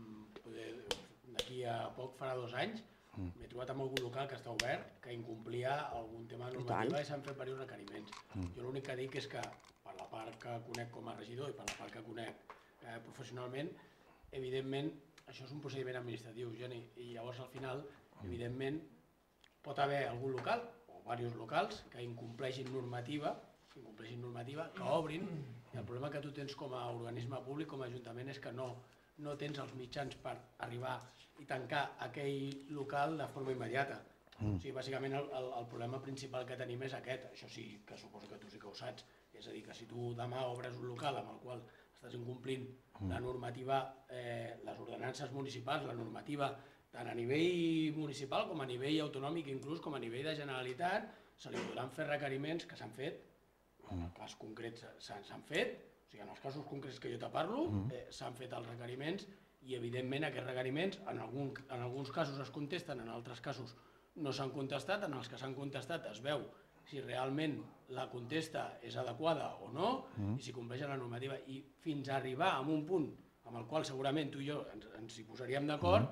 d'aquí a poc farà dos anys, m'he trobat amb algun local que està obert, que incomplia algun tema normativa i s'han fet diversos requeriments. Jo l'únic que dic és que, per la part que conec com a regidor i per la part que conec eh, professionalment, evidentment, això és un procediment administratiu, Geni, i llavors al final, evidentment, pot haver algun local, o diversos locals, que incompleixin normativa que incompleixin normativa, que obrin, i el problema que tu tens com a organisme públic, com a ajuntament, és que no, no tens els mitjans per arribar i tancar aquell local de forma immediata. Mm. O sigui, bàsicament el, el, el problema principal que tenim és aquest, això sí que suposo que tu sí que ho saps, és a dir, que si tu demà obres un local amb el qual estàs incomplint mm. la normativa, eh, les ordenances municipals, la normativa tant a nivell municipal com a nivell autonòmic, inclús com a nivell de Generalitat, se li podran fer requeriments que s'han fet, en el cas concret s'han fet, o sigui, en els casos concrets que jo te parlo, eh, s'han fet els requeriments i evidentment aquests requeriments en, algun, en alguns casos es contesten, en altres casos no s'han contestat, en els que s'han contestat es veu si realment la contesta és adequada o no i si compleix la normativa i fins a arribar a un punt amb el qual segurament tu i jo ens, ens hi posaríem d'acord,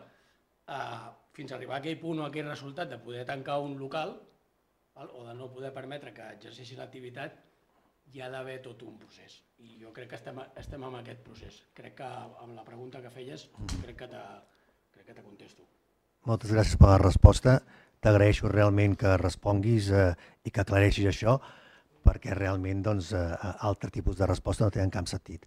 eh, fins a arribar a aquell punt o a aquell resultat de poder tancar un local o de no poder permetre que exerceixi l'activitat, hi ha d'haver tot un procés. I jo crec que estem, estem en aquest procés. Crec que amb la pregunta que feies, crec que te, crec que te contesto. Moltes gràcies per la resposta. T'agraeixo realment que responguis eh, i que aclareixis això, perquè realment doncs, eh, altre tipus de resposta no tenen cap sentit.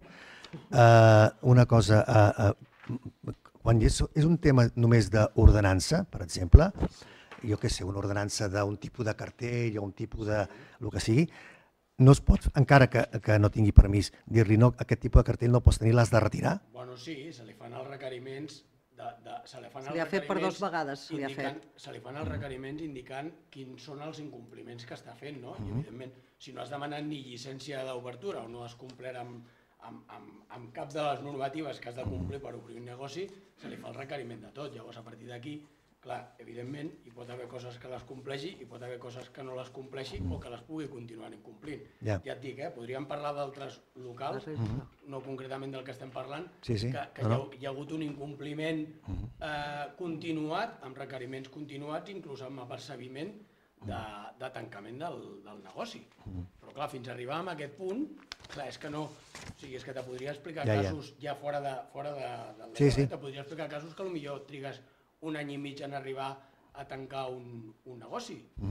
Eh, una cosa, eh, eh, quan és, és un tema només d'ordenança, per exemple, jo què sé, una ordenança d'un tipus de cartell o un tipus de el que sigui, no es pot, encara que, que no tingui permís, dir-li no, aquest tipus de cartell no pots tenir, l'has de retirar? Bueno, sí, se li fan els requeriments, de, de, se li fan se li ha fet per dues vegades, se li ha fet. Se li fan els requeriments indicant quins són els incompliments que està fent, no? I evidentment, si no has demanat ni llicència d'obertura o no has complert amb, amb, amb, amb cap de les normatives que has de complir per obrir un negoci, se li fa el requeriment de tot. Llavors, a partir d'aquí, clar, evidentment, hi pot haver coses que les compleixi, hi pot haver coses que no les compleixi o que les pugui continuar incomplint. Ja, ja et dic, eh? Podríem parlar d'altres locals, no concretament del que estem parlant, sí, sí. que, que no, no. Hi, ha, hi ha hagut un incompliment eh, continuat, amb requeriments continuats, inclús amb apercebiment de, de tancament del, del negoci. Però clar, fins a arribar a aquest punt, clar, és que no... O sigui, és que te podria explicar ja, casos ja, ja fora de, fora de, del sí, sí. te podria explicar casos que potser trigues un any i mig en arribar a tancar un, un negoci. Mm.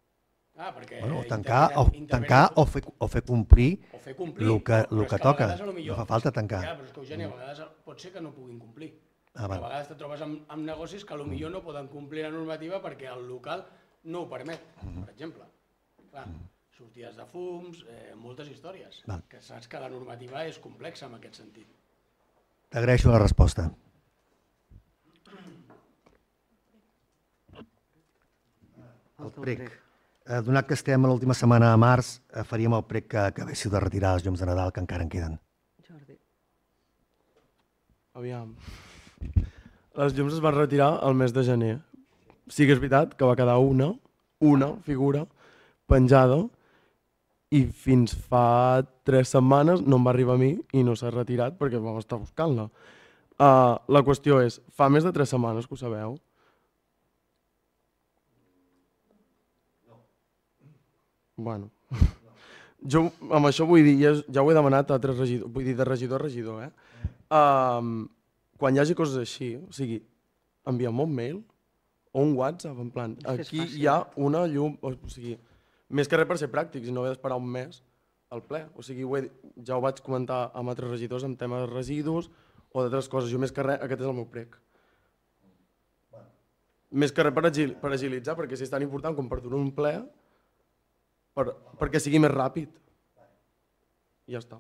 Ah, perquè bueno, tancar, o, tancar o, fer, o fer complir el que, el que toca. No fa falta tancar. Ja, però és que, Eugeni, a vegades pot ser que no puguin complir. Ah, a vegades te trobes amb, amb negocis que potser no poden complir la normativa perquè el local no ho permet, mm. per exemple. Clar, sortides de fums, eh, moltes històries. Val. Que saps que la normativa és complexa en aquest sentit. T'agraeixo la resposta. El prec. Eh, donat que estem a l'última setmana de març, eh, faríem el prec que acabéssiu de retirar les llums de Nadal, que encara en queden. Jordi. Aviam. Les llums es van retirar el mes de gener. Sí que és veritat que va quedar una, una figura penjada i fins fa tres setmanes no em va arribar a mi i no s'ha retirat perquè vam estar buscant-la. Uh, la qüestió és, fa més de tres setmanes que ho sabeu? Bueno, jo amb això vull dir, ja, ja ho he demanat a altres regidors, vull dir de regidor a regidor, eh? Um, quan hi hagi coses així, o sigui, envia'm un mail o un WhatsApp, en plan, aquí hi ha una llum, o sigui, més que res per ser pràctics i no haver d'esperar un mes al ple, o sigui, ho he, ja ho vaig comentar amb altres regidors en temes de residus o d'altres coses, jo més que res, aquest és el meu prec. Més que res per, agil, per agilitzar, perquè si és tan important com per donar un ple, Per, perquè sigui més ràpid. I ja està.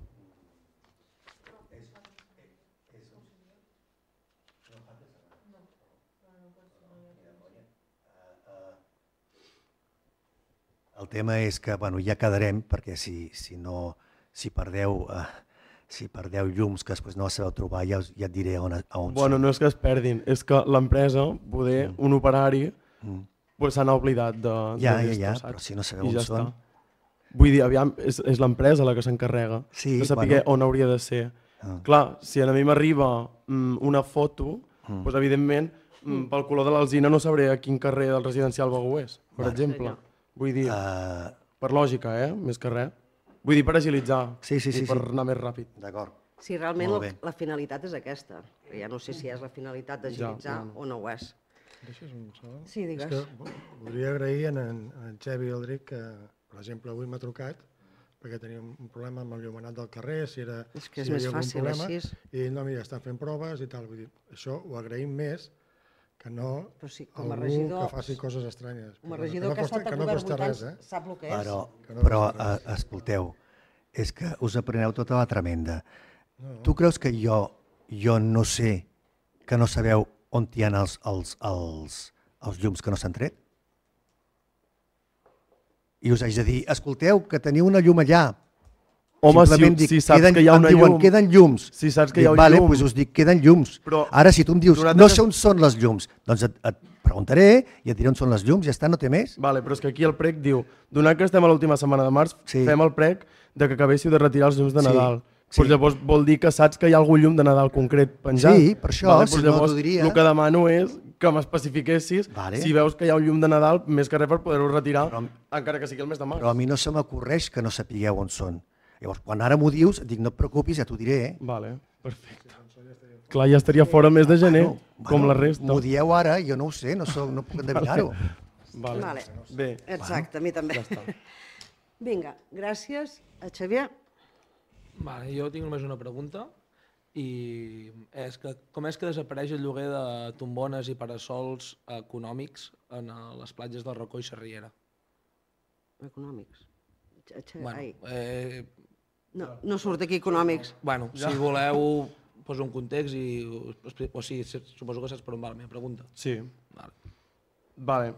El tema és que bueno, ja quedarem, perquè si, si, no, si, perdeu, eh, si perdeu llums que després no les sabeu trobar, ja, ja et diré on, on bueno, són. No és que es perdin, és que l'empresa, poder, mm. un operari, mm. pues s'han oblidat de, ja, de ja, ja, però si no sabeu on ja són... Està. Vull dir, aviam, és, és l'empresa la que s'encarrega sí, de saber bueno. on hauria de ser. Ah. Clar, si a mi m'arriba mm, una foto, mm. doncs evidentment, mm, pel color de l'alzina no sabré a quin carrer del residencial Begú és, per vale. exemple. Vull dir, uh... per lògica, eh, més que res. Vull dir, per agilitzar sí, sí, sí, i per sí. anar més ràpid. D'acord. Sí, realment la, la finalitat és aquesta. Ja no sé si és la finalitat d'agilitzar ja, no. o no ho és. Deixes un segon? Sí, digues. És que voldria agrair a en, en Xevi Aldric que, per exemple, avui m'ha trucat perquè teníem un problema amb l'enllumenat del carrer, si era... És que és si hi més havia algun fàcil problema, així. I no, mira, estan fent proves i tal. Vull dir, això ho agraïm més que no Però sí, com a algú regidor- que faci coses estranyes. Com a Que no- regidor que ha costa- estat al no govern costa vuit res, anys, eh? sap el que és. Però, Que no però costa eh, escolteu, és que us apreneu tota la tremenda. No, no. Tu creus que jo, jo no sé que no sabeu on hi ha els, els, els, els llums que no s'han tret? I us haig de dir, escolteu, que teniu una llum allà. Home, si, Simplement dic, si saps queden, que hi ha em una diuen, llum... queden llums. Si saps que hi ha Dic, un vale, llum... doncs us dic, queden llums. Però Ara, si tu em dius, nosaltres- no sé on són les llums, doncs et, et preguntaré i et diré on són les llums, ja està, no té més. Vale, però és que aquí el prec diu, donat que estem a l'última setmana de març, Sí. fem el prec de que acabéssiu de retirar els llums de Sí, Nadal. sí. Pues llavors vol dir que saps que hi ha algun llum de Nadal concret penjat. Sí, per això, vale, si pues no llavors, t'ho diria. el que demano és que m'especifiquessis Vale. si veus que hi ha un llum de Nadal, més que res per poder-ho retirar, Però- encara que sigui el mes de març. Però a mi no se m'ocorreix que no sapigueu on són. Llavors, quan ara m'ho dius, et dic, no et preocupis, ja t'ho diré, eh? Vale, perfecte. Clar, ja estaria fora el mes de gener, com la resta. M'ho dieu ara, jo no ho sé, no, soc, no puc endevinar-ho. Vale. Vale. Bé, Exacte, a mi també. ja està. Vinga, gràcies. A Xavier? Vale, jo tinc només una pregunta i és que com és que desapareix el lloguer de tombones i parasols econòmics en eh, les platges del Racó i Sarriera? Econòmics. Xa- xa- Bueno, ai, eh, no, no surt aquí econòmics. bueno, si voleu poso un context i us expli- o sigui, se- suposo que saps per on va la meva pregunta. Sí. Vale. Vale.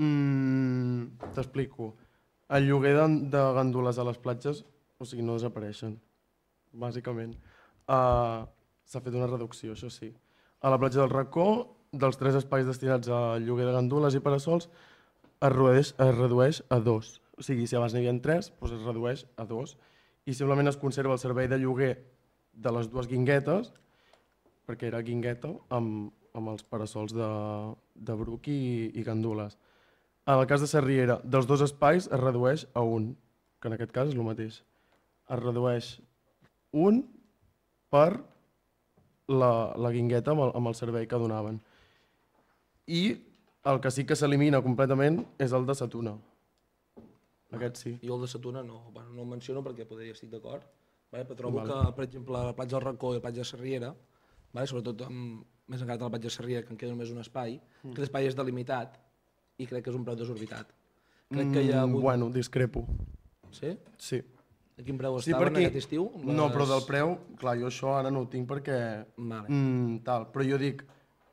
Mm, T'explico. El lloguer de, de gàndoles a les platges, o sigui, no desapareixen, bàsicament. Uh, S'ha fet una reducció, això sí. A la platja del Racó, dels tres espais destinats al lloguer de gàndoles i parasols, es redueix, es redueix a dos. O sigui, si abans n'hi havia tres, doncs es redueix a dos. I simplement es conserva el servei de lloguer de les dues guinguetes, perquè era guingueta, amb, amb els parasols de, de bruc i, i gandules. En el cas de Sarriera, dels dos espais es redueix a un, que en aquest cas és el mateix. Es redueix un per la, la guingueta amb el, amb el servei que donaven. I el que sí que s'elimina completament és el de Satuna. Aquest sí. Jo el de Satuna no, bueno, no el menciono perquè podria estic d'acord, vale? Però trobo Vale. que, per exemple, la platja del Racó i la platja de Sarriera, vale? Sobretot amb, més encara a la platja de Sarriera, que en queda només un espai, mm. aquest espai és delimitat i crec que és un preu desorbitat. Crec que hi ha hagut... Mm, bueno, discrepo. Sí? Sí. A quin preu Sí, estaven perquè... aquest estiu? Les... No, però del preu, clar, jo això ara no ho tinc perquè... Vale. Mm, tal, però jo dic,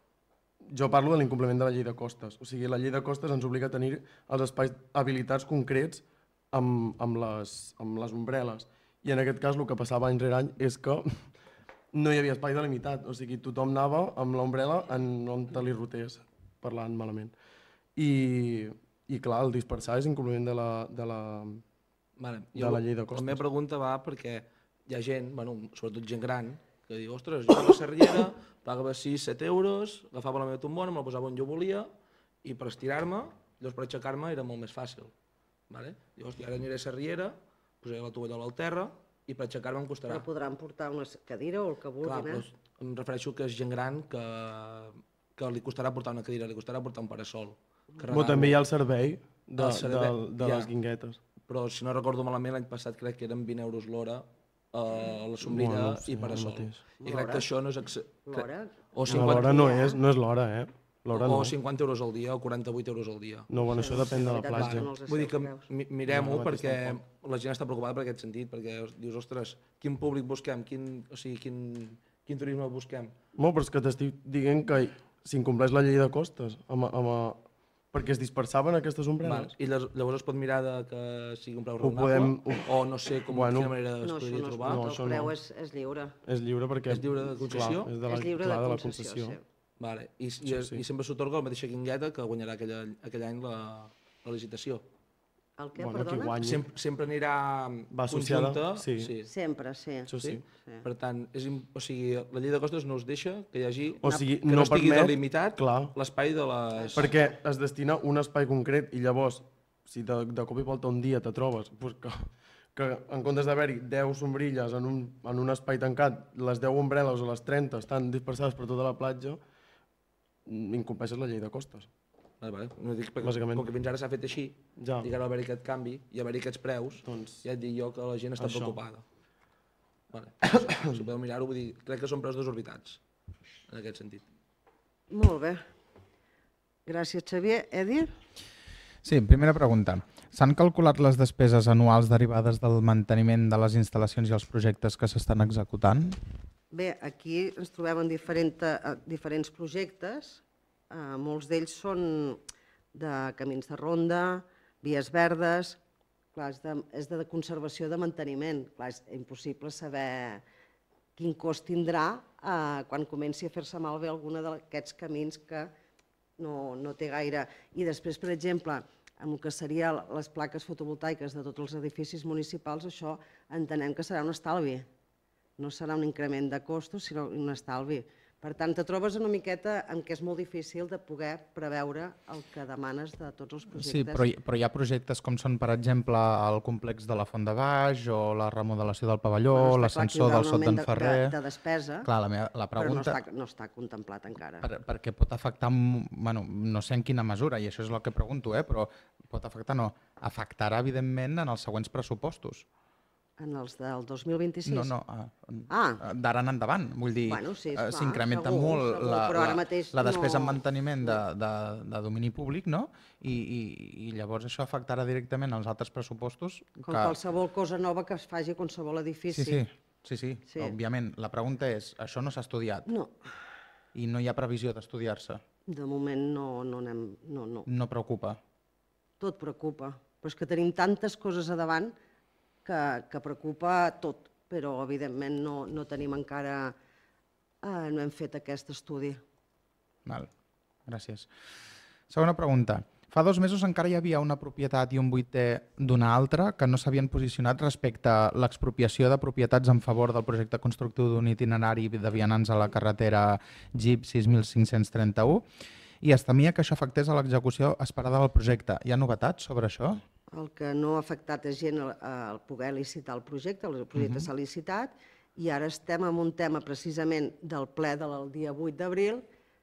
jo parlo de l'incompliment de la llei de costes. O sigui, la llei de costes ens obliga a tenir els espais habilitats concrets amb, amb, les, amb les ombrel·les. I en aquest cas el que passava any rere any és que no hi havia espai delimitat. O sigui, tothom anava amb l'ombrel·la en on te li rotés, parlant malament. I, i clar, el dispersar és incompliment de la, de la, Vale. de Jo, la llei de costes. La meva pregunta va perquè hi ha gent, bueno, sobretot gent gran, que diu, ostres, jo a la Sarriera pagava sis set euros, agafava la meva tombona, me la posava on jo volia, i per estirar-me, llavors per aixecar-me era molt més fàcil. Vale? Llavors, ara aniré a Sarriera, posaré la tovallola al terra, i per aixecar-me em costarà. Però podran portar una cadira o el que Clar, vulguin, però eh? em refereixo que és gent gran que, que li costarà portar una cadira, li costarà portar un parasol. Però també hi ha el servei de, El servei, de, de ja. les guinguetes. Però si no recordo malament, l'any passat crec que eren vint euros l'hora a la sombrilla Bueno, no ho sé, i parasol. ara mateix. I crec que això no és... Acce... L'hora? O No, cinquanta... l'hora no és, no és l'hora, eh? L'hora o no. cinquanta euros al dia o quaranta-vuit euros al dia. No, bueno, això depèn de la veritat és platja. que no els Vull dir que preus. mi- mirem-ho No, perquè tampoc. la gent està preocupada per aquest sentit, perquè dius, ostres, quin públic busquem, quin, o sigui, quin, quin turisme busquem? Molt, però és que t'estic dient que s'incompleix la llei de costes, amb, amb, perquè es dispersaven aquestes Val. ombrelles. I les, llavors es pot mirar de que sigui un preu Ho raonable? podem- O no sé com, Bueno, quina manera es No, això podria no es trobar? pot, No, el això preu no. és, és lliure. És lliure perquè... És lliure de concessió? Clar, és, de la, És lliure clar, de de la concessió, concessió. sí. Vale. I, i, Sí, sí. i sempre s'otorga la mateixa guingueta que guanyarà aquell, aquell any la, la licitació. El què, Bueno, qui perdona? guanyi. Sempre, sempre anirà Va associada, conjunta. sí. sí. Sempre, sí. Això sí. sí. Per tant, és, im- o sigui, la llei de costes no us deixa que hi hagi O sigui, que no, no estigui permet- delimitat clar. l'espai de les... Perquè es destina un espai concret i llavors, si de, de cop i volta un dia te trobes pues que, que en comptes d'haver-hi deu sombrilles en un, en un espai tancat, les deu ombrel·les o les trenta estan dispersades per tota la platja, incompleixes la llei de costes. Vale, vale. No dic perquè, Bàsicament. com que fins ara s'ha fet així, Ja. i que ara va haver-hi aquest canvi i haver-hi aquests preus, Doncs ja et dic jo que la gent està això. preocupada. Vale. Si podeu mirar-ho, vull dir, crec que són preus desorbitats, en aquest sentit. Molt bé. Gràcies, Xavier. Edi? Sí, primera pregunta. S'han calculat les despeses anuals derivades del manteniment de les instal·lacions i els projectes que s'estan executant? Bé, aquí ens trobem en diferent, eh, diferents projectes. Eh, molts d'ells són de camins de ronda, vies verdes. Clar, és de, és de conservació de manteniment. Clar, és impossible saber quin cost tindrà eh, quan comenci a fer-se malbé alguna d'aquests camins que no, no té gaire. I després, per exemple, amb el que serien les plaques fotovoltaiques de tots els edificis municipals, això entenem que serà un estalvi. No serà un increment de costos, sinó un estalvi. Per tant, te trobes una miqueta en què és molt difícil de poder preveure el que demanes de tots els projectes. Sí, però hi, però hi ha projectes com són, per exemple, el complex de la Font de Baix o la remodelació del pavelló, Bueno, està clar que hi l'ascensor haurà del un Sot augment d'en de- Ferrer... de- de despesa, Clar, la, meva, la pregunta... Però no està, no està contemplat encara. Per, perquè pot afectar, en- bueno, no sé en quina mesura, i això és el que pregunto, eh, però pot afectar, no, afectarà evidentment en els següents pressupostos. En els del dos mil vint-i-sis? No, no, ah, Ah. d'ara en endavant, vull dir, Bueno, sí, eh, esclar, s'incrementa segur, molt segur, la, però ara la, mateix la despesa en no- manteniment de, de, de domini públic, no? I, i, i llavors això afectarà directament als altres pressupostos. Com qualsevol cosa nova que es faci a qualsevol edifici. Sí, sí, sí, sí, Sí. òbviament. La pregunta és, això no s'ha estudiat? No. I no hi ha previsió d'estudiar-se? De moment no, no anem... No, no. No preocupa? Tot preocupa. Però és que tenim tantes coses a davant que, que preocupa tot, però evidentment no, no tenim encara... Eh, no hem fet aquest estudi. Val, gràcies. Segona pregunta. Fa dos mesos encara hi havia una propietat i un vuitè d'una altra que no s'havien posicionat respecte a l'expropiació de propietats en favor del projecte constructiu d'un itinerari de vianants a la carretera G I B sis mil cinc-cents trenta-u i es temia que això afectés a l'execució esperada del projecte. Hi ha novetats sobre això? El que no ha afectat és gent el poder licitar el projecte, el projecte Mhm. s'ha licitat, i ara estem en un tema precisament del ple del dia vuit d'abril,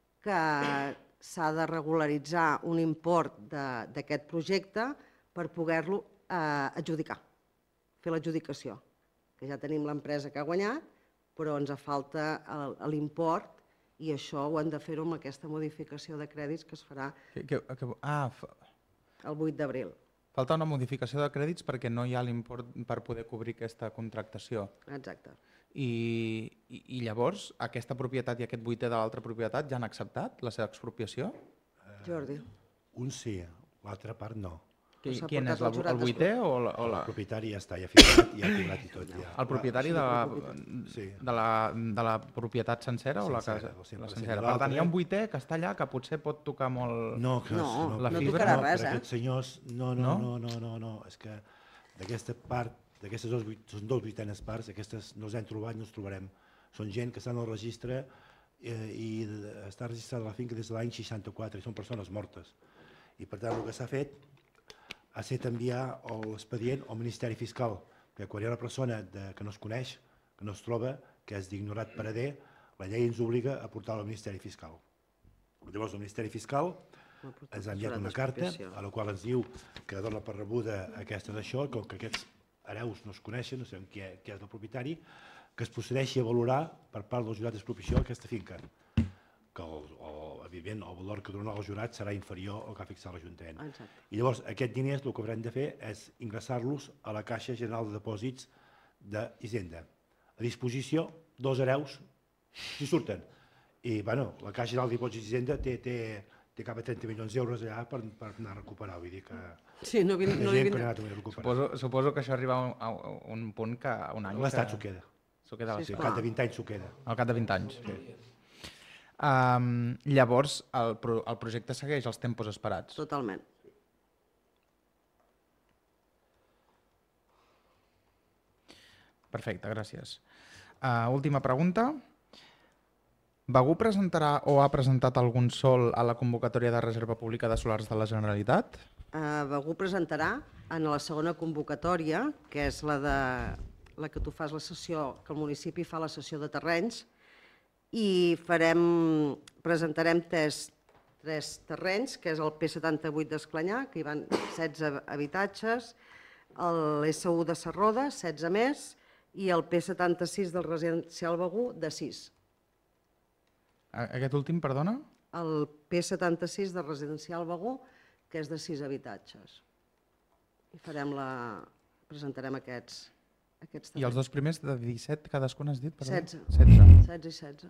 que s'ha de regularitzar un import de- d'aquest projecte per poder-lo eh, adjudicar, fer l'adjudicació, que ja tenim l'empresa que ha guanyat, però ens falta el- l'import i això ho hem de fer-ho amb aquesta modificació de crèdits que es farà Que, que, que, ah, fa, el vuit d'abril. falta una modificació de crèdits perquè no hi ha l'import per poder cobrir aquesta contractació. Exacte. I, i, I llavors, aquesta propietat i aquest vuitè de l'altra propietat ja han acceptat la seva expropiació? Jordi. Un sí, l'altra part no. Qui, s'ha qui és, portat la, al jurat el vuitè o la, o El la... propietari ja està, ja ha firmat, ja ha cobrat i tot. Ja. El propietari de la, Sí. de la, de la propietat sencera o la Sencera, casa? el cent La per cent. sencera. I Per tant, hi ha un l'altre- vuitè que està allà que potser pot tocar molt... No, que No, la no fibra. tocarà no, res, per eh? aquests senyors, no, no, No? no, no, no, no, és que d'aquesta part, d'aquestes dos, vuit- són dos vuitenes parts, aquestes no les hem trobat, no les trobarem. Són gent que estan al registre eh, i de- està registrada la finca des de l'any seixanta-quatre i són persones mortes. I per tant el que s'ha fet ha estat enviar l'expedient al Ministeri Fiscal, que quan hi ha una persona de, que no es coneix, que no es troba, que és d'ignorat parader, la llei ens obliga a portar-lo al Ministeri Fiscal. Llavors el Ministeri Fiscal ens ha enviat una carta a la qual ens diu que dona per rebuda aquesta d'això, com que aquests hereus no es coneixen, no sabem qui és, qui és el propietari, que es procedeixi a valorar per part del jurat d'expropiació aquesta finca, que el, el, evidentment el valor que donarà el jurat serà inferior al que ha fixat l'Ajuntament. Exacte. I llavors aquests diners el que haurem de fer és ingressar-los a la Caixa General de Depòsits d'Hisenda. A disposició dos hereus, si surten. I bueno, la Caixa General de Dipòsits d'Hisenda té, té, té cap a trenta milions d'euros allà per, per anar a recuperar. Vull dir que Sí, no, vin, hi ha no li gent que vindrà. ha anat a recuperar. Suposo, suposo que això arriba a un, a un punt que un any... L'Estat que... s'ho queda. S'ho queda Sí, Sí, l'Estat. al cap de vint anys s'ho queda. Al cap de vint anys. Um, llavors, el, pro, el projecte segueix els tempos esperats. Totalment. Perfecte, gràcies. Uh, última pregunta. Begur presentarà o ha presentat algun sol a la convocatòria de reserva pública de solars de la Generalitat? Uh, Begur presentarà en la segona convocatòria, que és la, de, la que tu fas la sessió, que el municipi fa la sessió de terrenys, i farem, presentarem tres, tres terrenys, que és el P setanta-vuit d'Esclanyà, que hi van setze habitatges, l'S u de Sarroda, setze més, i el P setanta-sis del residencial Begur, de sis. Aquest últim, perdona? El P setanta-sis del residencial Begur, que és de sis habitatges. I farem la... presentarem aquests. aquests I els dos primers de disset, cadascun has dit? Perdó? setze. setze. setze i setze.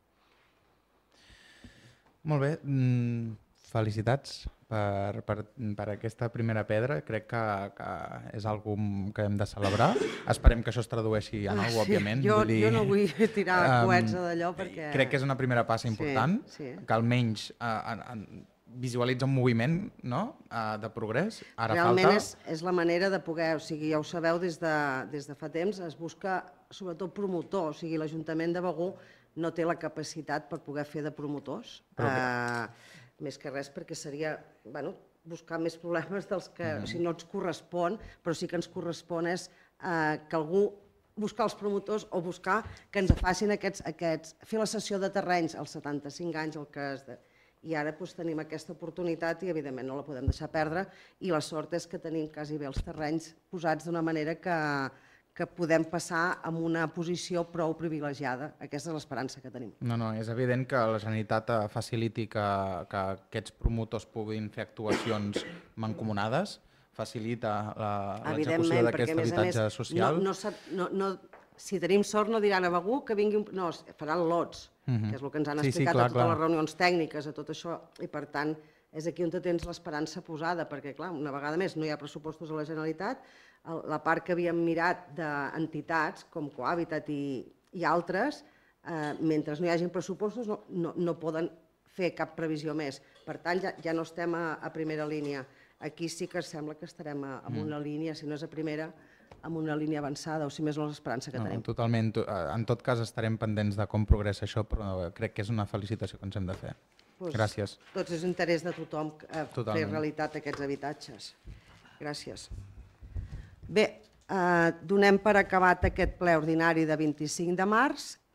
Molt bé. Mm, felicitats per, per, per aquesta primera pedra. Crec que, que és algo que hem de celebrar. Esperem que això es tradueixi en alguna cosa, òbviament. Jo, vull dir, jo no vull tirar um, coets d'allò perquè... Crec que és una primera passa important, sí, sí. que almenys uh, en, en, visualitza un moviment, no? uh, de progrés. Ara Realment falta... és, és la manera de poder, o sigui, ja ho sabeu des de, des de fa temps, es busca sobretot promotor, o sigui, l'Ajuntament de Begur no té la capacitat per poder fer de promotors, Però uh, més que res perquè seria, bueno, buscar més problemes dels que, mm. o sigui, no ens correspon, però sí que ens correspon és uh, que algú buscar els promotors o buscar que ens facin aquests, aquests, fer la cessió de terrenys als setanta-cinc anys, el que és de, i ara doncs, tenim aquesta oportunitat i evidentment no la podem deixar perdre i la sort és que tenim quasi bé els terrenys posats d'una manera que, que podem passar amb una posició prou privilegiada. Aquesta és l'esperança que tenim. No, no, és evident que la Generalitat faciliti que, que aquests promotors puguin fer actuacions mancomunades, facilita l'execució d'aquest habitatge més, social. No, no, no, no, si tenim sort no diran a Begur que vingui... Un, no, faran lots, uh-huh. que és el que ens han sí, explicat sí, clar, a totes clar. les reunions tècniques, a tot això, i per tant és aquí on tens l'esperança posada, perquè clar, una vegada més no hi ha pressupostos a la Generalitat, la part que havíem mirat d'entitats com Cohabitat i, i altres, eh, mentre no hi hagin pressupostos no, no, no poden fer cap previsió més. Per tant, ja, ja no estem a, a primera línia. Aquí sí que sembla que estarem a, a una línia, si no és a primera, amb una línia avançada, o si més no l'esperança que no, tenim. Totalment. En tot cas estarem pendents de com progressa això, però crec que és una felicitació que ens hem de fer. Pues, Gràcies. Tots és interès de tothom eh, Totalment. fer realitat aquests habitatges. Gràcies. Bé, eh, donem per acabat aquest ple ordinari de vint-i-cinc de març